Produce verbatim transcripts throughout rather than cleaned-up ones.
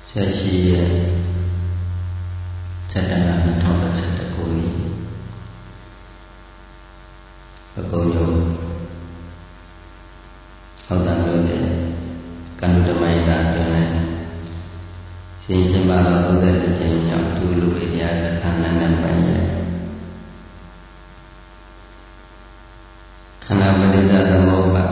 ဆက်ရှိရဲ့ဇတနာ၂၀၁၁ခုနှစ်ပကုံးရုံဟောတာမျိုးတဲ့ကန္တုဓမ္မယတာတွင်လည်းရှင်ကျမတော်သုံးဆယ်ကြိမ်မြောက်ဒုလူဝိတရားစခန်းနဲ့ပိုင်းရဲ့ခန္ဓာပရိစ္ဆသမုပ္ပါ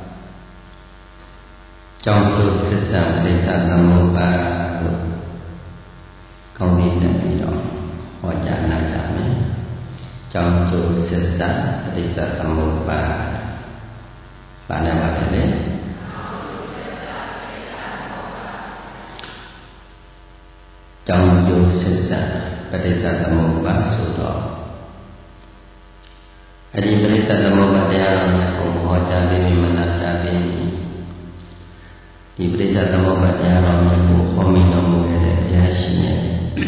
ကြောင့်သူစစ်စံပရိစ္ဆသမုပ္ပါလို့ကောင်းလေးနဲ့ပြီးတော့ဟောကြားနာကြမယ်။ကြောင့်သူစစ်စံပရိစ္ဆသမုပ္ပါဘာနဲ့ပါလဲ။ကြောင့်သူစစ်စံပရိစ္ဆသမုပ္ပါဆိုတော့အဒီပရိစ္ဆသမုပ္ပါတရားတော်ကိုဟောကြားပြီးမနာကြားပြီးဒီပရိစ္ဆသမုပ္ပါတရားတော်ကိုဟောမိတော်မူခဲ့တဲ့ဘုရားရှင်ရဲ့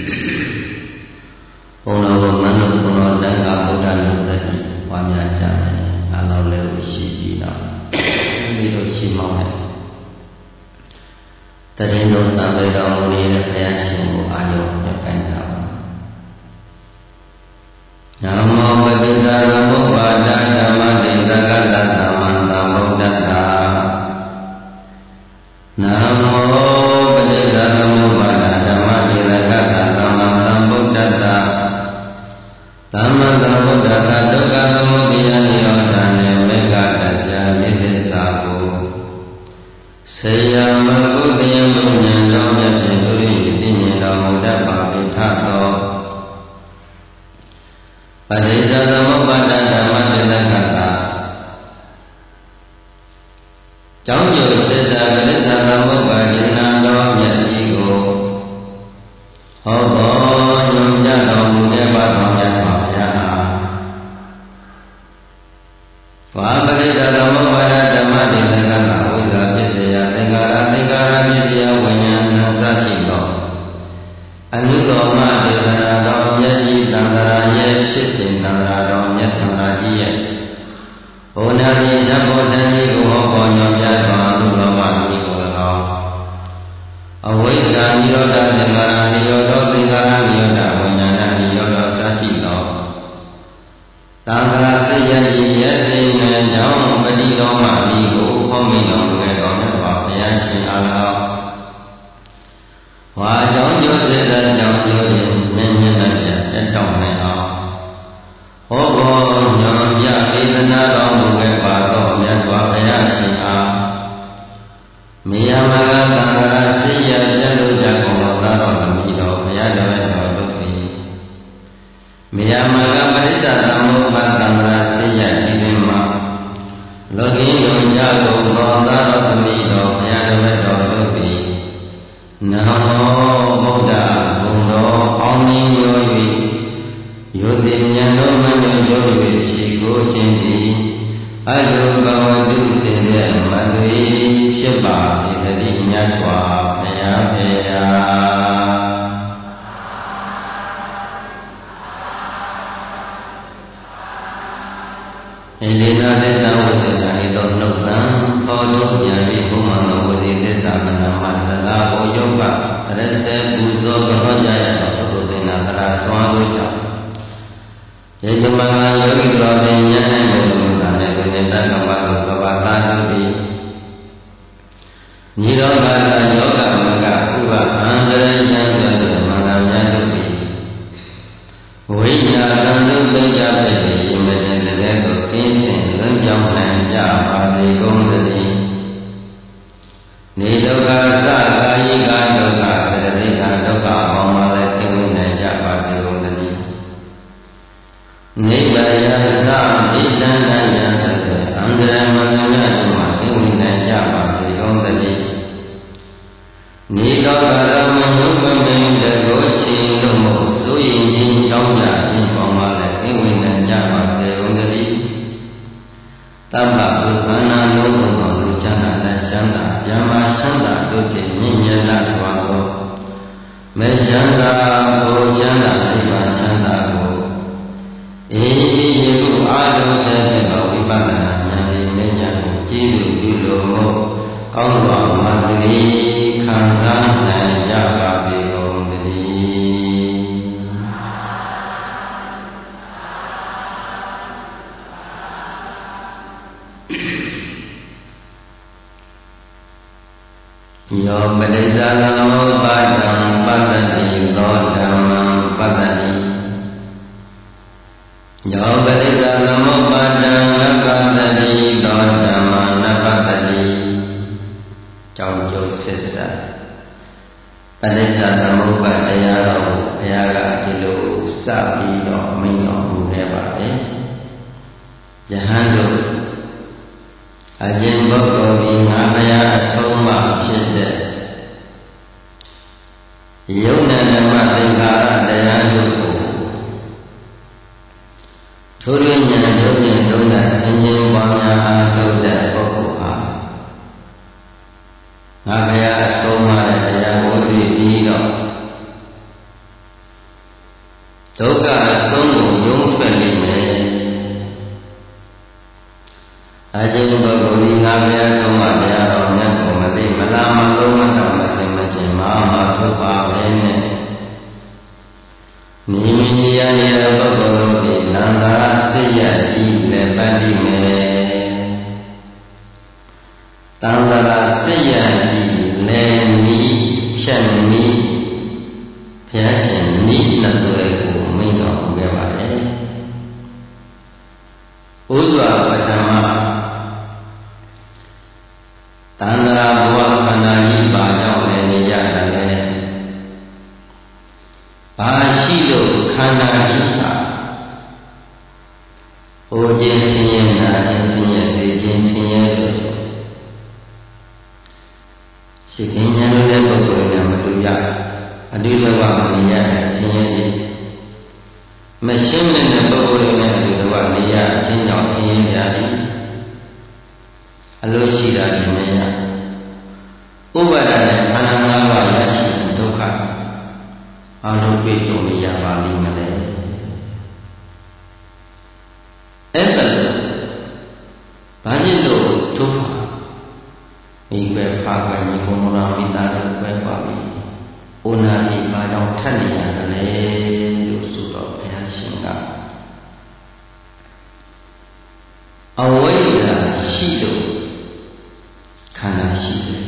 ဘုံတော်ကိုမနုဘုံတော်တန်ခါဗုဒ္ဓလူသက်ကြီးဝါများကြမယ်။အားလုံးလည်းရှိပြီးတော့ပြီးတော့ရှိမောင်းတယ်။တရင်တော်သံဃာတော်မူနေတဲ့ဘုရားရှင်ကိုအာရုံနဲ့ကိုင်းတာပါ။နမောပတိတရမုပ္ပါဒဓမ္မတိသက္ကတသမ္မံသမ္ဗုဒ္ဓတ္တနမောပတိတရမုပ္ပါဒဓမ္မတိသက္ကတသမ္မံသမ္ဗုဒ္ဓတ္တသမ္မံသမ္ဗုဒ္ဓတ္တဒုက္ခသမုဒယနိရောဓနဲ့မေဃတ္တနိသစ္စာကိုဆေယမဂုတယံဘုညံတော်မြတ်ဖြင့်သူရိယသိမြင်တော်မူတတ်ပါ၏ထသောပရိစ္ဆသမုပ္ပါဒဓမ္မတိသက္ကတကြောင့်ကျိုးသစ္စာပရိစ္ဆသမုပ္ပါဒိနာတော်မြတ်ကြီးကိုဟောပေါ်ညွှန်ကြားတော်မူတဲ့ပါတော်မြတ်စွာဘုရားဟာဘာပရိစ္ဆသမုပ္ပါဒဓမ္မတိသက္ကတဝိဇ္ဇာပစ္စယသင်္ခါရသင်္ခါရပစ္စယဝိညာဏသတိတော်အနုလောမဒေသနာတော်မြတ်ကြီးသံဃာရဲ့ဖြစ်စဉ်သံဃာတော်မြတ်သံဃာကြီးရဲ့ဘုနာတိဓမ္မတန်ကြီးကိုဟောပေါ်ညွှန်ပြတော်အနုလောမကြီးကို၎င်းအဝိဇ္ဇာနိရောဓသင်္ခါရနိရောဓသင်္ခါရနိရောဓဝိညာဏနိရောဓသတိတော်သံဃာစိတ်ယကြီးရဲ့သိဉာဏ်ကြောင့်ပฏิလောမကြီးကိုဟောမိတော်မူခဲ့တော်မြတ်စွာဘုရားရှင်အား၎င်းဝါကြောင့်ကျိုးစေတဲ့ကြောင့်ကျိုးရင်မြင့်မြတ်တဲ့တက်တောင်းနိုင်အောင်ဟောပေါ်ညွန်ပြဒေသနာတော်မူခဲ့ပါတော့မြတ်စွာဘုရားရှင်အားမေယမကသံဃာစိတ်ရပြတ်လို့ကြကုန်သောသာတော်မူတော်ဘုရားတော်တော်တို့သည်မေယမကပရိစ္ဆသမုပ္ပါဒသံဃာစိတ်ရဒီပင်မှာလောကီယုံကြကုန်သောသာတော်မူတော်ဘုရားတော်တော်တို့သည်နမောဗုဒ္ဓဘုံတော်အောင်မြင်ရော၍ယုတိဉာဏ်တော်မညွတ်ရော၍ရှိကိုခြင်းသည်အလုဘဝတုစင်တဲ့မသွေဖြစ်ပါ၏တတိမြတ်စွာဘုရားဖေယာဣလေနာသစ္စာဝိသနာဤသောနှုတ်သံသောတို့ပြန်ပြီးဘုမသောဝစီသစ္စာမနာမသလာဟောယောဂရစေပူဇော်ကြောကြရသောပုထုဇဉ်နာသရာစွာတို့ကြောင့်ယေတမနာယောဂီတော်သည်ဉာဏ်နဲ့ဘုရားနဲ့ကိုယ်နဲ့တတ်တော်ပါလို့ကဘာသာတို့သည်နိရောဓသာယောဂမကဥပအန္တရယံသောမန္တများတို့သည်ဝိညာဏံတို့သိကြဖြစ်ပြီးယမတဲ့တဲ့သို့အင်းစင်လွန်ပြောင်းနိုင်ကြပါစေကုန်သတည်းနေဒုက္ခသကာယိကဒုက္ခသရတိကဒုက္ခပေါင်းပါလဲသိဝိနိုင်ကြပါစေကုန်သတည်းနိဗ္ဗာန်ယသဗိတံတယံသတ္တအန္တရမန္တမြတ်တို့မှာသိဝိနိုင်ကြပါစေကုန်သတည်းနိလောကရမယုပမိန်တကိုချီလို့မို့ဆိုရင်ချင်းချောင်းကြခြင်းပေါင်းပါလဲသိဝိနိုင်ကြပါစေကုန်သတည်းတပ္ပဘုခန္ဓာလုံးစုံသောလူချမ်းသာและချမ်းသာဗျာမာချမ်းသာတို့ဖြင့်မြင့်မြတ်လာစွာသောမေချမ်းသာဘုချမ်းသာနိဗ္ဗာန်ချမ်းသာကိုအေဒီယေကုအာထုစေတဲ့ဝိပဿနာဉာဏ်နဲ့ဉာဏ်ကိုကြည့်လို့ပြုလို့ကောင်းစွာမှန်တည်းခံစားနိုင်ကြယောပရိစ္ဆာသမုပ္ပါဒံပတ္တိသောဓမ္မံပတ္တိယောပရိစ္ဆာသမုပ္ပါဒံနပတ္တိသောဓမ္မံနပတ္တိကြောင့်ကျိုးဆက်ဆက်ပရိစ္ဆာသမုပ္ပါဒတရားတော်ကိုဘုရားကဒီလိုစပြီးတော့မိန့်တော်မူခဲ့ပါတယ်ယဟန်တို့အကျဉ်ပုဂ္ဂိုလ်ဒီငါဘုရားအဆုံးအမဖြစ်တဲ့ယုံနာဓမ္မသင်္ခါရတရားတို့ကိုထိုးရင်းဉာဏ်တို့ဖြင့်သုံးသပ်ဆင်ခြင်ပွားများအားထုတ်တဲ့ပုဂ္ဂိုလ်ဟာငါဘုရားအဆုံးအမတဲ့တရားကိုတွေ့ပြီးတော့ဒုက္ခအဆုံးကိုယုံထွက်လိမ့်မယ်အကျဉ်းပုဂ္ဂိုလ်ဒီငါဘုရားဆုံးမတရားတော်မြတ်ကိုမသိမလားမလုံးမတော်မစင်မကျင်မမထုတ်ပါပဲနဲ့နိမိတ်တရားရဲ့ပုဂ္ဂိုလ်တို့ဒီနန္တာစိတ်ရည်လည်းပတ်တိမယ်တန်ခါရစိတ်ရည်လည်းနီးဖြတ်နီးဘုရားရှင်နီးနှစ်သွဲကိုမိန့်တော်မူခဲ့ပါတယ်ဥစွာပထမတန္တရာဘဝခန္ဓာကြီးပါကြောင့်လည်းနေရတယ်လေဘာရှိလို့ခန္ဓာကြီးဟာဟိုခြင်းဆင်းရဲနာခြင်းဆင်းရဲသိခြင်းဆင်းရဲလို့ရှိခင်ဉာဏ်လို့တဲ့ပုဂ္ဂိုလ်နဲ့မတူရအတူတကွမနေရတဲ့ဆင်းရဲကြီးမရှင်းတဲ့ပုဂ္ဂိုလ်နဲ့အတူတကွနေရခြင်းကြောင့်ဆင်းရဲကြသည်အလိုရှိတာဒီမရဥပါဒနဲ့ခန္ဓာ၅ပါးရရှိတဲ့ဒုက္ခအလုံးပြည့်စုံရပါလိမ့်မယ်အဲ့ဒါလို့ဘာဖြစ်လို့ဒုက္ခမိပဲဖာပဲမိကုံတော်မိသားစုပဲပါပြီဩနာတိဘာကြောင့်ထပ်နေရတယ်လဲလို့ဆိုတော့ဘုရားရှင်ကအဝိဇ္ဇာရှိလို့ခန္ဓာရှိတယ်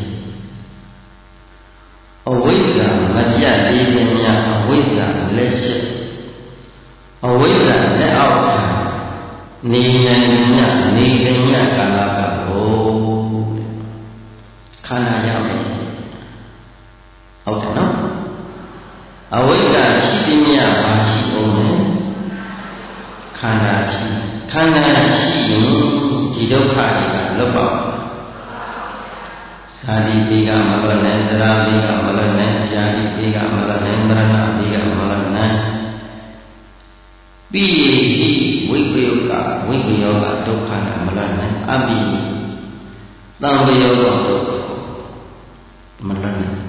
အဝိဇ္ဇာမပြတ်သေးခြင်းများအဝိဇ္ဇာလက်ရှိအဝိဇ္ဇာလက်အောက်ခံနေနိုင်များနေတဲ့များကာလကဘို့ခန္ဓာရမယ်ဟုတ်တယ်နော်အဝိဇ္ဇာရှိသည်များဘာရှိအောင်လဲခန္ဓာရှိခန္ဓာရှိရင်ဒီဒုက္ခတွေကလွတ်ပါ့သာတိပိကမလွတ်နိုင်သရာပိကမလွတ်နိုင်ယာတိပိကမလွတ်နိုင်မရဏပိကမလွတ်နိုင်ပိဟိဝိပယောကဝိပယောကဒုက္ခနဲ့မလွတ်နိုင်အပိသံပယောကဒုက္ခမလွတ်နိုင်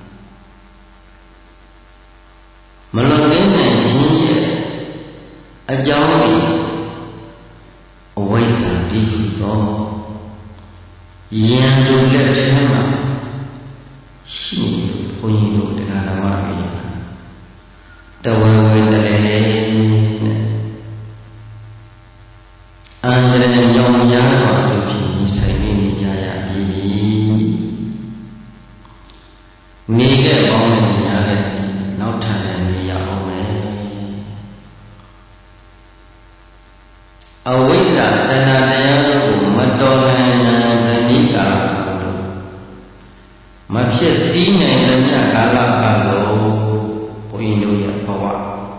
မလွတ်နိုင်ခြင်းရဲ့အကြောင်းကိုအဝိဇ္ဇာတိသောယံတို့လက်ထဲမှာရှိနေဘုန်းကြီးတို့တရားတော်မှာတဝဝေတလည်းနဲ့အန္တရာယ်ညောင်များတော်တို့ဖြင့်ဆိုင်နေကြရပြီနေခဲ့ပေါင်းနဲ့များတဲ့နောက်ထပ်လည်းနေရအောင်မယ်အဝိဇ္ဇာတဏှာတရားတို့ကိုမတော်နိုင်တဲ့ဇနိကာလို့မဖြစ်စည်းနိုင်တဲ့မြတ်ကာလကလို့ဘုန်းကြီးတို့ရဲ့ဘဝ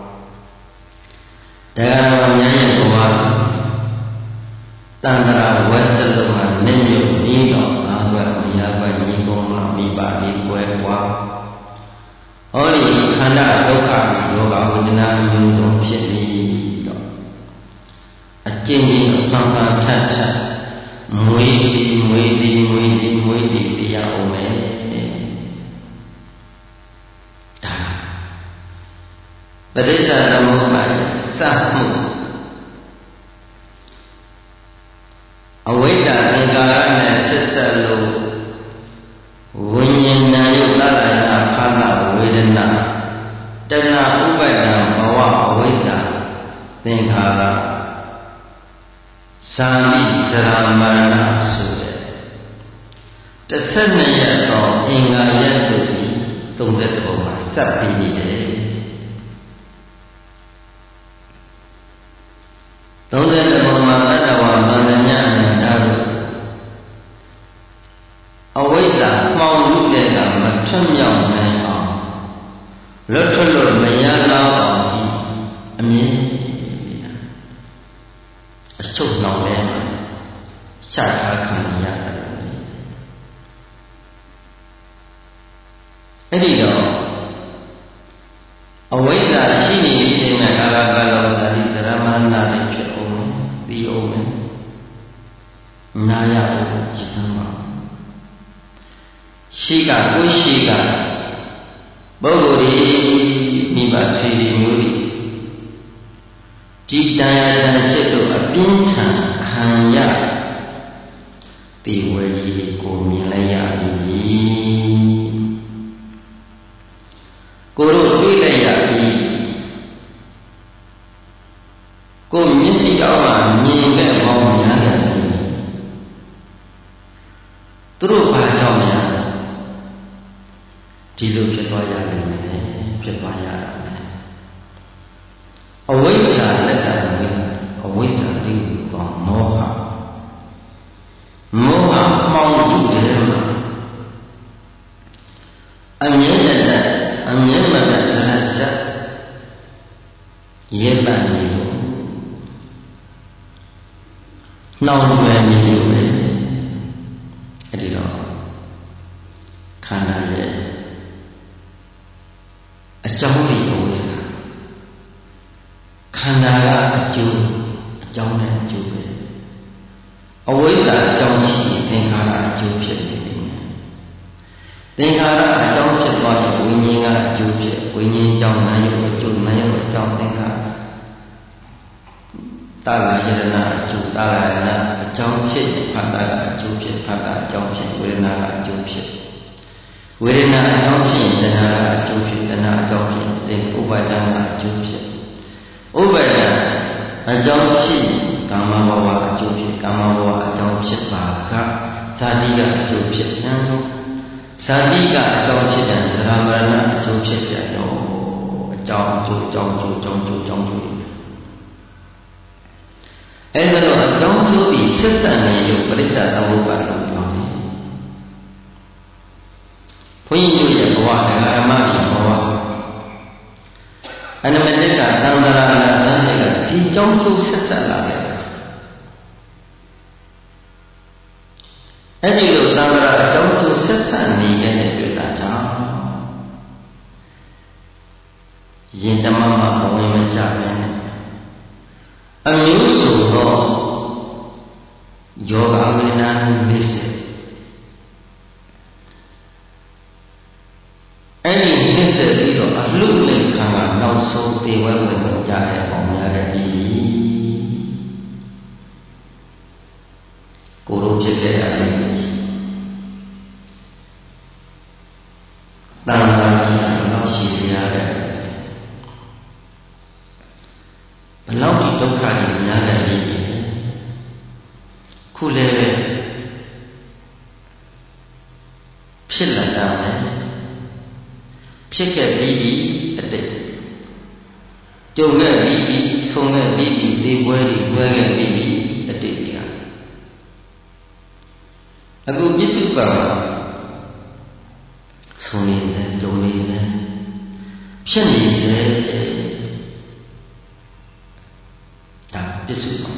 တရားများရဲ့ဘဝတန္တရာဝက်စလုံးမှာနေမြုပ်ပြီးတော့ငါးဘက်မရဘက်ညီကုန်းတော့မိပါလေးပွဲွားဟောဒီခန္ဓာဒုက္ခယောဂဝိဒနာမျိုးစုံဖြစ်ပြီးတော့အကျဉ်းချင်းအပန်းပန်းထပ်ထပ်မွေးသည်မွေးသည်မွေးသည်မွေးသည်တရားအောင်မယ်ဒါပရိစ္ဆာသမုပ္ပါဒ်စမှုအဝိဇ္ဇာသင်္ကာရနဲ့ဆက်ဆက်လို့ဝိညာဉ်နာယုတ်သလနာခန္ဓာဝေဒနာတဏှာဥပါဒံဘဝအဝိဇ္ဇာသင်္ခါရသာမိစရာမရဏဆိုတဲ့တစ်ဆက်နှစ်ရက်တော့အင်္ဂါရက်ဆိုပြီးသုံးသက်တစ်ပုံမှာစပ်ပြီးနေတယ်သုံးသက်တစ်ပုံမှာတတ္တဝါမန္တညအနန္တတို့အဝိဇ္ဇာမှောင်လူတဲ့ကမထွတ်မြောက်နိုင်အောင်လွတ်ထွက်လို့မရလောက်အောင်ဒီအမြင်အဆုတ်နှောင်လဲမှာရှားထားခံရတယ်အဲ့ဒီတော့အဝိဇ္ဇာရှိနေပြီးတဲ့ကာလပတ်လုံးဇာတိဇရမရဏတွေဖြစ်အောင်ပြီးအောင်နာရအောင်ကြည်စမ်းပါရှိကကိုရှိကပုဂ္ဂိုလ်ဒီမိဘဆွေတွေမျိုးတွေဒီတရားတန်ဖြစ်တို့အပြင်းထန်ခံရဒီဝေကြီးကိုမြင်လိုက်ရပြီကိုတို့တွေ့လိုက်ရပြီကိုမျက်စိအောက်မှာမြင်ခဲ့ပေါင်းများတယ်သူတို့ဘာကြောင့်များဒီလိုဖြစ်သွားရတယ်ဖြစ်သွားရတာအဝိဇ္ဇာလက်တံဝိအဝိဇ္ဇာတိကိုမောဟမောဟမောင်လူတွေမှာအမြဲတမ်းအမြဲမတတ်တဲ့ဇက်ရေပန်နေလို့နှောင်လွယ်နေလို့ပဲအဲ့ဒီတော့ခန္ဓာရဲ့အကြောင်းဒီအဝိဇ္ဇာခန္ဓာကအကျိုးအကြောင်းနဲ့အကျိုးပဲအဝိဇ္ဇာအကြောင်းရှိသင်္ခါရအကျိုးဖြစ်နေတယ်သင်္ခါရအကြောင်းဖြစ်သွားရင်ဝိညာဉ်ကအကျိုးဖြစ်ဝိညာဉ်ကြောင့်နာယုအကျိုးနာယုအကြောင်းသင်္ခါရတာလာယရဏအကျိုးတာလာယရဏအကြောင်းဖြစ်ဖတ်တာကအကျိုးဖြစ်ဖတ်တာအကြောင်းဖြစ်ဝေဒနာကအကျိုးဖြစ်ဝေဒနာအကြောင်းဖြစ်တဏှာကအကျိုးဖြစ်တဏှာအကြောင်းဖြစ်သင်္ဥပါဒနာအကျိုးဖြစ်ဥပါဒနာအကြောင်းဖြစ်ကာမဘဝအကျိုးဖြစ်ကာမဘဝအကြောင်းဖြစ်ပါကဇာတိကအကျိုးဖြစ်ဉာဏ်တို့ဇာတိကအကြောင်းဖြစ်တဲ့သရမရဏအကျိုးဖြစ်တဲ့တော့အကြောင်းအကျိုးအကြောင်းအကျိုးအကြောင်းအကျိုးအကြောင်းအကျိုးအဲဒါတော့အကြောင်းကျိုးပြီးဆက်ဆံနေလို့ပရိစ္ဆာသမုပ္ပါဒ်လို့ပြောတယ်ဘုန်းကြီးတို့ရဲ့ဘဝဓမ္မရဲ့ဘဝအနမတ္တကသံဃာနာသံဃာကဒီကြောင့်ကျိုးဆက်ဆက်လာတယ်အဲ့ဒီလိုသံဃာအကြောင်းကျိုးဆက်ဆက်နေတဲ့တွေ့တာကြောင့်ယင်တမမဘဝင်မကြပဲအမျိုးစုံသောယောဂဝိညာဉ်နိစ္စအဲ့ဒီနိစ္စပြီးတော့အလုလိခံကနောက်ဆုံးသေဝဲဝင်ကြတဲ့ပေါင်းများတဲ့ပြည်ကိုယ်တို့ဖြစ်တဲ့အရေးတန်ခါကြီးဘယ်လောက်ရှိရတဲ့ဘယ်လောက်ဒီဒုက္ခတွေများတဲ့ပြည်ခုလည်းပဲဖြစ်လာတာပဲဖြစ်ခဲ့ပြီးအတိတ်ကြုံခဲ့ပြီးဆုံးခဲ့ပြီးဒီပွဲတွေပွဲခဲ့ပြီးအတိတ်တွေကအခုပြစ္ဆုတ်ပါဆုံးနေတယ်ကြုံနေတယ်ဖြစ်နေတယ်ဒါပြစ္ဆုတ်ပါ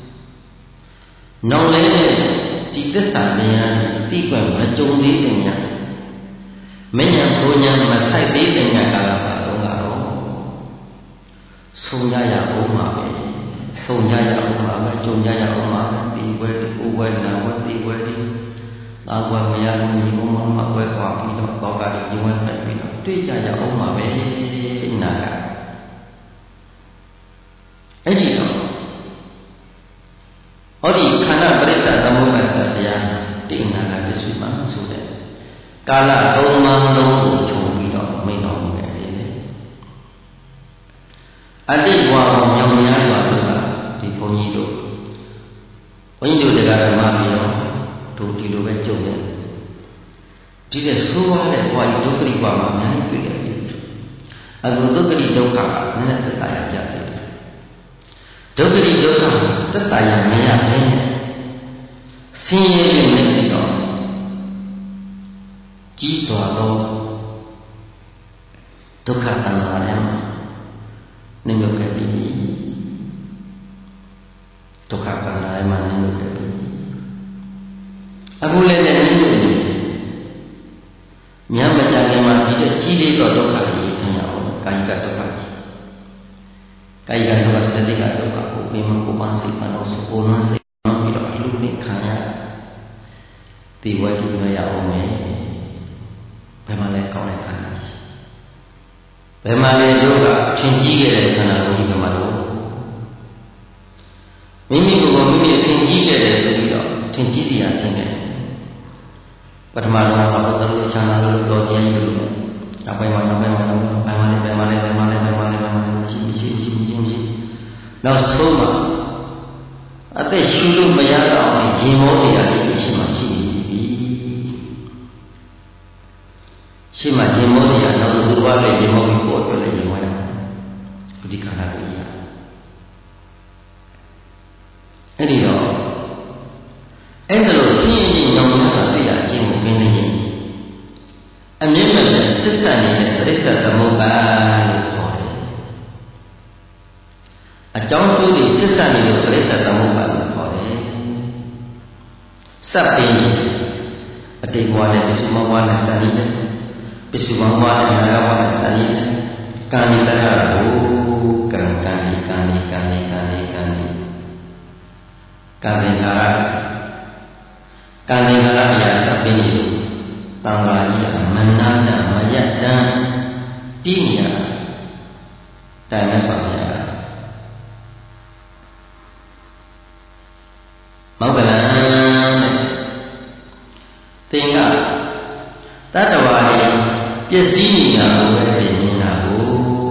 နောက်လည်းဒီသစ္စာတရားတိကွယ်မကြုံသေးတဲ့ညမဉ္ဇဉ်ဘုံညာမဆိုင်သေးတဲ့ညကာလပါတော့ကတော့ဆုံးကြရအောင်ပါပဲဆုံးကြရအောင်ပါပဲကြုံကြရအောင်ပါပဲဒီဘွယ်ဒီကိုဘွယ်နာဘွယ်ဒီဘွယ်ဒီသာဘွယ်မရလို့ညီဘုံမဘွယ်ခွာပြီးတော့တော့ကဒီညီဝဲဖက်ပြီးတော့တွေ့ကြရအောင်ပါပဲနာကအဲ့ဒီတော့ဟောဒီခန္ဓာပရိစ္ဆာသမုပ္ပါဒ်တရားတိဏ္ဍာကတရှိမှဆိုတဲ့ကာလသုံးပါးလုံးကိုခြုံပြီးတော့မိန့်တော်မူခဲ့တယ်အတိတ်ဘဝကိုမြောင်များစွာလို့ဒီဘုန်းကြီးတို့ဘုန်းကြီးတို့တရားဓမ္မပြီးတော့တို့ဒီလိုပဲကြုံတယ်ဒီတဲ့ဆိုးရတဲ့ဘဝကြီးဒုက္ခရိဘဝမှာအများကြီးတွေ့ခဲ့ပြီအခုဒုက္ခရိဒုက္ခကနည်းနည်းသက်သာရကြတယ်ဒုက္ခရိဒုက္ခသက်သာရမရဘဲနဲ့ဆင်းရဲနေပြီးတော့ကြီးစွာသောဒုက္ခတဏ္ဍာထဲမှာနေမြုပ်ခဲ့ပြီဒုက္ခတဏ္ဍာထဲမှာနေမြုပ်ခဲ့ပြီအခုလည်းနေမြုပ်နေတယ်မြတ်မကြခင်မှာဒီတဲ့ကြီးလေးသောဒုက္ခကြီးဆင်းရအောင်ကာယကဒုက္ခကြီးကာယကဒုက္ခစတိကဒုက္ခကိုပြင်မကိုပန်းစိတ်မှတော့ကိုယ်နှစိတ်မှပြီးတော့အလူနဲ့ခံရဒီဝတ္တိမရအောင်မယ်ဘယ်မှာလဲကောင်းတဲ့ခန္ဓာကြီးဘယ်မှာလဲတို့ကထင်ကြီးခဲ့တဲ့ခန္ဓာကိုယ်ကြီးဘယ်မှာလို့မိမိကိုယ်ကမိမိထင်ကြီးခဲ့တယ်ဆိုပြီးတော့ထင်ကြီးတရားထင်တယ်ပထမတော့ဘာလို့တို့ချမ်းသာလို့တော်ကြီးလို့နောက်ပိုင်းမှာနောက်ပိုင်းမှာနောက်ပိုင်းမှာလည်းဘယ်မှာလဲဘယ်မှာလဲဘယ်မှာလဲဘယ်မှာလဲမရှိမရှိမရှိမရှိမရှိနောက်ဆုံးမှာအသက်ရှူလို့မရတော့ရင်မောတရားကြီးရှိမှရှိနေပြီရှိမှရင်မောတရားနောက်လူဘာလဲရင်မောပြီးပေါ်ထွက်လဲရင်မောရဒီခန္ဓာကိုယ်ကြီးအဲ့ဒီတော့အဲ့ဒါလို့ဆင်းရဲခြင်းညောင်နေတာသိရခြင်းကိုပင်နေရင်အမြင့်မဲ့စစ်ဆက်နေတဲ့ပရိစ္ဆေသမုပ္ပါလို့ခေါ်တယ်အကြောင်းကျိုးတွေစစ်ဆက်နေတဲ့ပရိစ္ဆေသမုပ္ပါလို့ခေါ်တယ်စပ်ပင်အတိတ်ဘဝနဲ့ပစ္စုပန်ဘဝနဲ့စသည်နဲ့ပစ္စုပန်ဘဝနဲ့အနာဂတ်ဘဝနဲ့စသည်နဲ့ကာမိစကားကိုကံကံဒီကံဒီကံဒီကံဒီကံဒီကံသင်္ခါရကံသင်္ခါရအရာစပ်ပင်လို့သံဃာကြီးကမနာတမယတံပြီးနေရတိုင်မဲ့ပါဗျာမောက္ကလံတဲ့သင်ကတတ္တဝါတွေပျက်စီးနေတာကိုပဲမြင်နေတာကို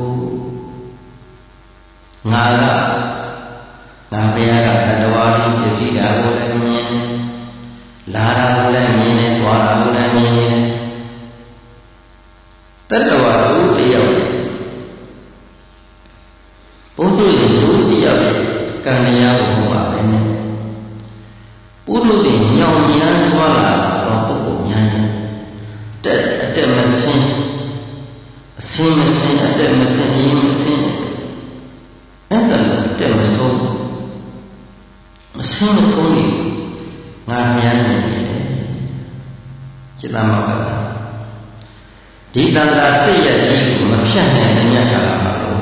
ငါကငါဘုရားကတတ္တဝါတွေပျက်စီးတာကိုလည်းမြင်လာတာကိုလည်းမြင်တယ်၊သွားတာကိုလည်းမြင်တယ်တတ္တဝါတို့တယောက်ဘုသူရင်တို့တယောက်ကံတရားကိုဟောပါပဲနဲ့ပုထုဇဉ်ညောင်ညမ်းသွားလာတော့ပုဂ္ဂိုလ်များရင်တက်အတက်မဆင်းအဆင်းမဆင်းအတက်မဆင်းရင်းမဆင်းအဲ့ဒါလည်းအတက်မဆုံးမဆင်းမဆုံးနေငါများနေတယ်จิตမောက္ခဒီတန်ត្រာစိတ်ရဲ့ကြီးကိုမဖြတ်နိုင်တဲ့မြတ်တာပါလို့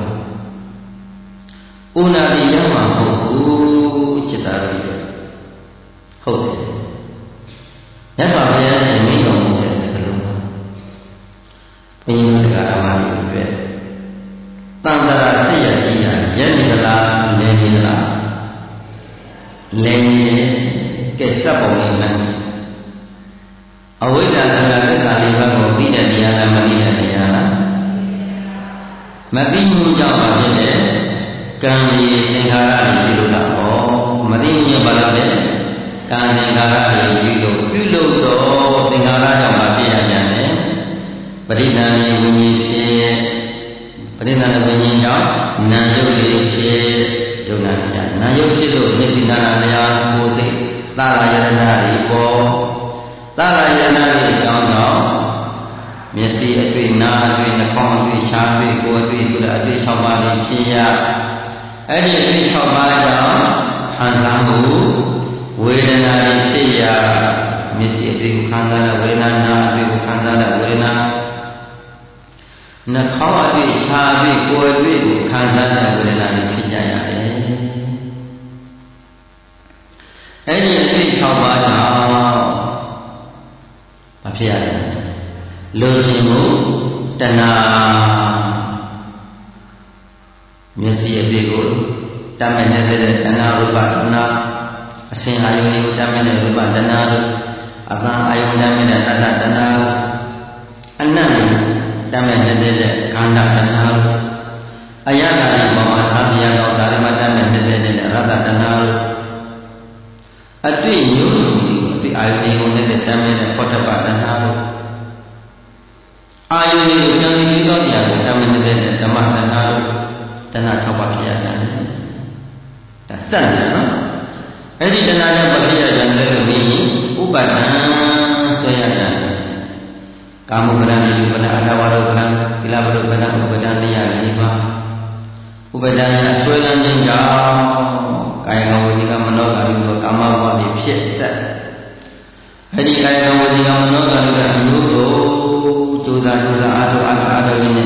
ဥနာတိရမှာမဟုတ်ဘူးจิตတာကြီးဟုတ်တယ်မြတ်စွာဘုရားရှင်မိန့်တော်မူတဲ့စကားလုံးပါဘုန်းကြီးတို့တရားဓမ္မတွေအတွက်တန်ត្រာစိတ်ရဲ့ကြီးဟာရက်နေသလားလဲနေသလားလဲနေကဲစပ်ပုံလေးမှန်အဝိဇ္ဇာသံဃာသစ္စာလေးပါးကိုသိတဲ့တရားလားမသိတဲ့တရားလားမသိမှုကြောင့်ပါဖြစ်တဲ့ကံဒီသင်္ခါရတွေပြုလို့တာဟောမသိမှုကြောင့်ပါလို့တဲ့ကံသင်္ခါရတွေပြုလို့ပြုလို့တော့သင်္ခါရကြောင့်ပါဖြစ်ရပြန်တယ်ပရိသန္တိဝိညာဉ်ဖြစ်ပရိသန္တိဝိညာဉ်ကြောင့်နာယုတ်လေးဖြစ်ယုံနာတရားနာယုတ်ဖြစ်လို့မျက်စိနာတရားကိုယ်စိတ်သာရယတနာတွေပေါ်သာရယနာတွေအကြောင်းကြောင့်မျက်စိအတွေ့နာအတွေ့နှာခေါင်းအတွေ့ရှားအတွေ့ကိုယ်အတွေ့ဆိုတဲ့အတွေ့၆ပါးတွေဖြစ်ရအဲ့ဒီအတွေ့၆ပါးကြောင့်ခံစားမှုဝေဒနာတွေဖြစ်ရမျက်စိအတွေ့ကိုခံစားတဲ့ဝေဒနာနာအတွေ့ကိုခံစားတဲ့ဝေဒနာနှာခေါင်းအတွေ့ရှားအတွေ့ကိုယ်အတွေ့ကိုခံစားတဲ့ဝေဒနာတွေဖြစ်ကြရတယ်အဲ့ဒီအတွေ့၆ပါးကြောင့်မဖြစ်ရဘူးလိုချင်မှုတဏှာမျက်စိအတွေ့ကိုတမ်းမဲ့နေတဲ့တဏှာရူပတဏှာအစဉ်အာယုန်ကိုတမ်းမဲ့တဲ့ရူပတဏှာအပန်းအာယုန်တမ်းမဲ့တဲ့တတ္တတဏှာအနတ်ကိုတမ်းမဲ့နေတဲ့ခန္ဓာတဏှာအယတ္တဒီပေါ်မှာသာပြရတော့ဒါရမတမ်းမဲ့နေတဲ့ရတ္တတဏှာအတွေ့မျိုးစုံအတွေ့အာယုန်ကိုနဲ့တမ်းမဲ့တဲ့ဖောတ္တပတဏှာဆက်တယ်နော်အဲ့ဒီတဏှာကြောင့်ဘာဖြစ်ရကြလဲလို့မေးရင်ဥပါဒံဆွဲရတာကာမုပ္ပဒံဒီဥပဒံအတ္တဝါဒုပ္ပဒံသီလဝဒုပ္ပဒံဥပဒံတရား၄ပါးဥပဒံရဆွဲလန်းခြင်းကြောင့်ကာယကဝစီကမနောကာရုသောကာမဘဝတွေဖြစ်တတ်အဲ့ဒီကာယကဝစီကမနောကာရုကအမျိုးတို့ကြိုးစားကြိုးစားအားထုတ်အားထုတ်အားထုတ်ရင်းနဲ့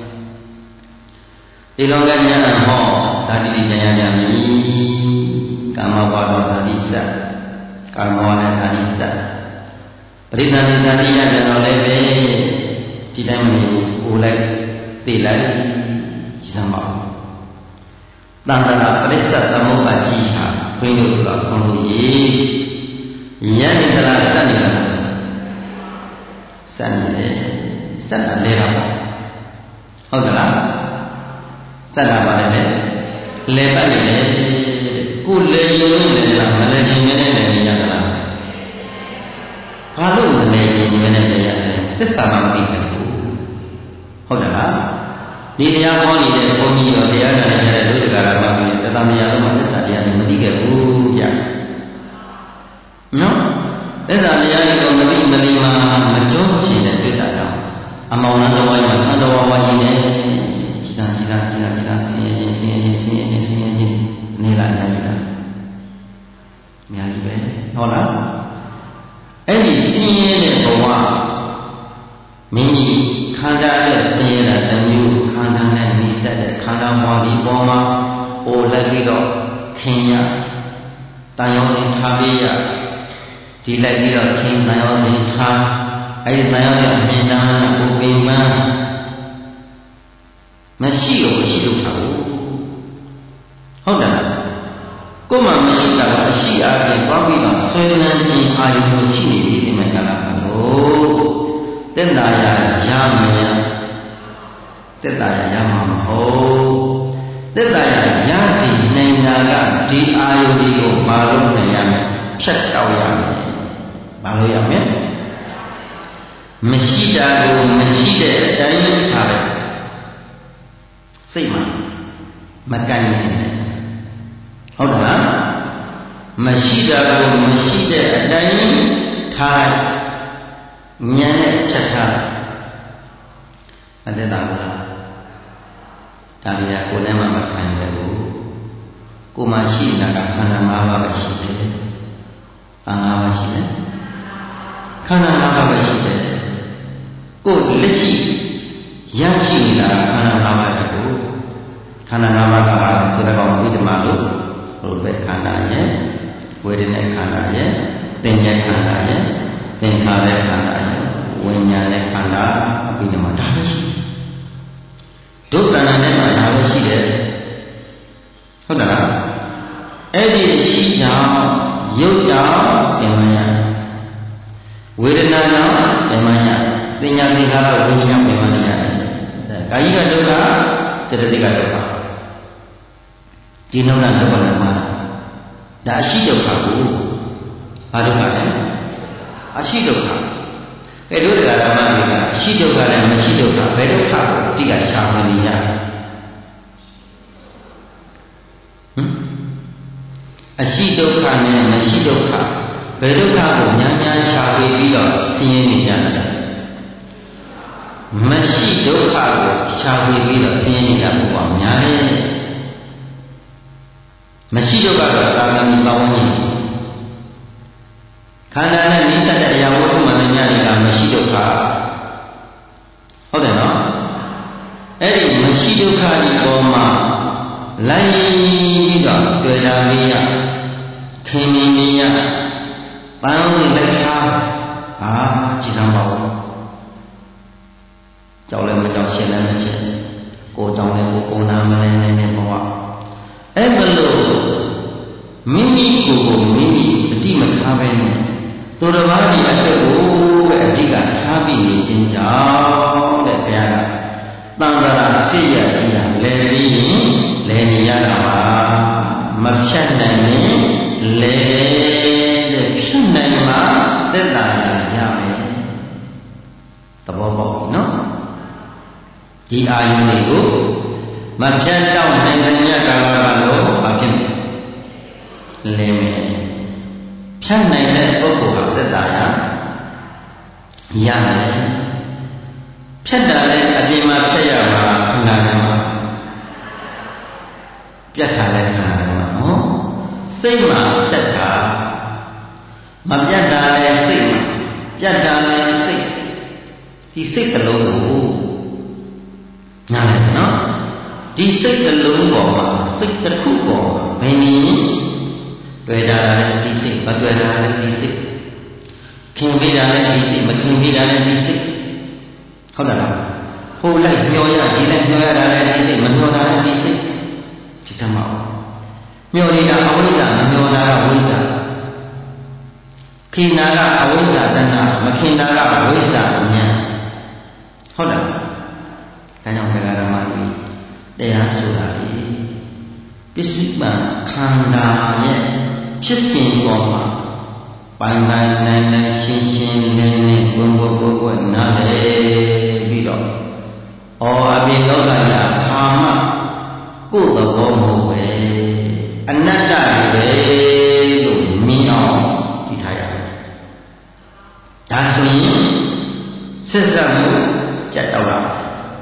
ဒီလောကဉာဏ်ဟောဓာတိဉာဏ်ရကြမည်ကာမဘဝတော်ဓာတိစက်ကာမဘဝနဲ့ဓာတိစက်ပရိသန္တိဓာတိရကြတော့လည်းပဲဒီတိုင်းမနေဘူးကိုယ်လိုက်သိလိုက်စမ်းပါတန်တရာပရိစ္ဆသမုပ္ပါကြီးဟာဘိန်းတို့ကခေါ်လို့ရေယန္တိတရာစက်နေလားစက်နေတယ်စက်တာလဲတာပေါ့ဟုတ်ကလားစက်တာပါလေလဲပတ်နေတယ်ကိုလဲရင်လဲလားမလဲရင်လည်းလဲရတာလားဘာလို့မလဲရင်လည်းလဲရတယ်သစ္စာမသိဘူးဟုတ်တယ်လားဒီတရားဟောနေတဲ့ဘုန်းကြီးရောတရားနာနေတဲ့ဒုက္ခရမကြီးတသံတရားလုံးမှာသစ္စာတရားတွေမသိခဲ့ဘူးဗျနော်သစ္စာတရားတွေကိုမသိမလီမှာမကြုံချင်တဲ့တွေ့တာတော့အမောင်နှတော်ဝိုင်းမှာသံတော်ဝါကြီးနဲ့စိတ္တစိတ္တစိတ္တစိတ္တဆင်းရဲဆင်းရဲဆင်းရဲဆင်းရဲနေလာနေကြတာအများကြီးပဲဟုတ်လားအဲ့ဒီဆင်းရဲတဲ့ဘဝမိမိခန္ဓာနဲ့ဆင်းရဲတာတစ်မျိုးခန္ဓာနဲ့နှိစက်တဲ့ခန္ဓာဘဝဒီပေါ်မှာအိုလက်ပြီးတော့ခင်ရတန်ရောင်းရင်ထားပေးရဒီလိုက်ပြီးတော့ခင်တန်ရောင်းရင်ထားအဲ့ဒီတန်ရောင်းတဲ့အမြင်တမ်းကိုပင်ပန်းမရှိလို့မရှိလို့ထားဘူးဟုတ်တယ်လားကိုယ်မှမရှိတာကအရှိအပြင်သွားပြီးတော့ဆွေးနွေးခြင်းအာရုံကိုရှိနေပြီဒီမှာကလာလို့တက်တာရရမရတက်တာရရမှာမဟုတ်တက်တာရရစီနိုင်တာကဒီအာယုဒီကိုဘာလို့နိုင်ရမလဲဖြတ်တောက်ရမယ်ဘာလို့ရမလဲမရှိတာကိုမရှိတဲ့အတိုင်းထားလိုက်စိတ်မှာမကန်နေဟုတ်လားမရှိတာကိုမရှိတဲ့အတိုင်းထားဉာဏ်နဲ့ဖြတ်ထားအတ္တတာလားဒါရီယာကိုယ်နဲ့မှမဆိုင်ဘူးကိုယ်မှရှိနေတာကခန္ဓာ၅ပါးပဲရှိတယ်။ဘာ၅ပါးရှိလဲခန္ဓာ၅ပါးပဲရှိတယ်ကိုယ်လက်ရှိရရှိနေတာခန္ဓာ၅ပါးပဲကိုခန္ဓာ၅ပါးကဆိုတဲ့ကောင်ဝိဓမလို့ဘုရားခန္ဓာရဲ့ဝေဒနာခန္ဓာရဲ့သင်္ညာခန္ဓာရဲ့သင်္ခါရခန္ဓာရဲ့ဝိညာဉ်နဲ့ခန္ဓာအပြီးတော့ဒါပဲရှိဒုက္ခနာနဲ့မှဒါပဲရှိတယ်ဟုတ်တယ်လားအဲ့ဒီရှိကြောင့်ရုပ်ကြောင့်ပင်မရဝေဒနာကြောင့်ပင်မရသင်္ညာသင်္ခါရဝိညာဉ်ပင်မရတယ်ကာယကဒုက္ခစေတသိက်ကဒုက္ခဒီနှုတ်ကဒုက္ခနဲ့မှာဒါအရှိဒုက္ခကိုဘာဒုက္ခလဲအရှိဒုက္ခဘယ်ဒုက္ခဓမ္မတွေကအရှိဒုက္ခနဲ့မရှိဒုက္ခဘယ်ဒုက္ခကိုအတိကရှာဖွေနေကြဟမ်အရှိဒုက္ခနဲ့မရှိဒုက္ခဘယ်ဒုက္ခကိုများများရှာဖွေပြီးတော့ဆင်းရဲနေကြတယ်မရှိဒုက္ခကိုရှာဖွေပြီးတော့ဆင်းရဲနေကြဖို့ပါများတယ်မရှိဒုက္ခကတော့သာသမီပဝန်းကျင်ခန္ဓာနဲ့နိစ္စတဲ့အရာဝတ္ထုမှန်တဲ့ညတွေကမရှိဒုက္ခဟုတ်တယ်နော်အဲ့ဒီမရှိဒုက္ခဒီပေါ်မှာလိုက်ပြီးတော့တွေ့လာပြီးရခင်မင်းကြီးရပန်းလေးလက်ချာအာကြည်စမ်းပါဦးကြောက်လည်းမကြောက်ရှင်းလည်းမရှင်းကိုကြောင့်လည်းကိုကိုနာမလည်းနေနေဘဝအဲ့ဘလို့မိမိကိုယ်ကိုမိမိအတိမထားပဲနဲ့သူတော်ဘာဒီအတက်ကိုပဲအတိကထားပြီးနေခြင်းကြောင့်တဲ့ဘုရားကတန်ត្រာစိတ်ရကြီးတာလဲပြီးရင်လဲနေရတာပါမဖြတ်နိုင်ရင်လဲတဲ့ဖြတ်နိုင်မှသက်သာရမယ်သဘောပေါက်ပြီနော်ဒီအာယုန်တွေကိုမဖြတ်တော့နိုင်တဲ့ညကာလကလို့ဘာဖြစ်လဲလင်းမယ်ဖြတ်နိုင်တဲ့ပုဂ္ဂိုလ်ဟာသက်သာရာရမယ်ဖြတ်တာလည်းအပြင်မှာဖြတ်ရမှာခန္ဓာထဲမှာပြတ်တာလည်းခန္ဓာထဲမှာနော်စိတ်မှာဖြတ်တာမပြတ်တာလည်းစိတ်မှာပြတ်တာလည်းစိတ်ဒီစိတ်တစ်လုံးကိုနားလည်နော်ဒီစိတ်တစ်လုံးပေါ်မှာစိတ်တစ်ခုပေါ်မှာဘယ်နည်းတွေ့တာလည်းဒီစိတ်မတွေ့တာလည်းဒီစိတ်ခင်မိတာလည်းဒီစိတ်မခင်မိတာလည်းဒီစိတ်ဟုတ်တယ်လားဟိုလိုက်မျောရဒီလိုက်မျောရတာလည်းဒီစိတ်မမျောတာလည်းဒီစိတ်ဒီသမောမျောနေတာအဝိဇ္ဇာမမျောတာကဝိဇ္ဇာခင်နာကအဝိဇ္ဇာတဏှာမခင်နာကဝိဇ္ဇာဉာဏ်ဟုတ်တယ်ဒါကြောင့်တရားဓမ္မတွေတရားဆိုတာလေပစ္စည်းမှခန္ဓာရဲ့ဖြစ်စဉ်ပေါ်မှာပိုင်ပိုင်နိုင်နိုင်ရှင်းရှင်းလင်းလင်းဘုံဘုံဘုံဘုံနားလည်ပြီးတော့ဩအပြင်လောကကြီးအာမကိုယ်သဘောမဟုတ်ပဲအနတ္တတွေပဲလို့မြင်အောင်ကြည့်ထားရတယ်ဒါဆိုရင်ဆက်စပ်မှုကြက်တော့လာ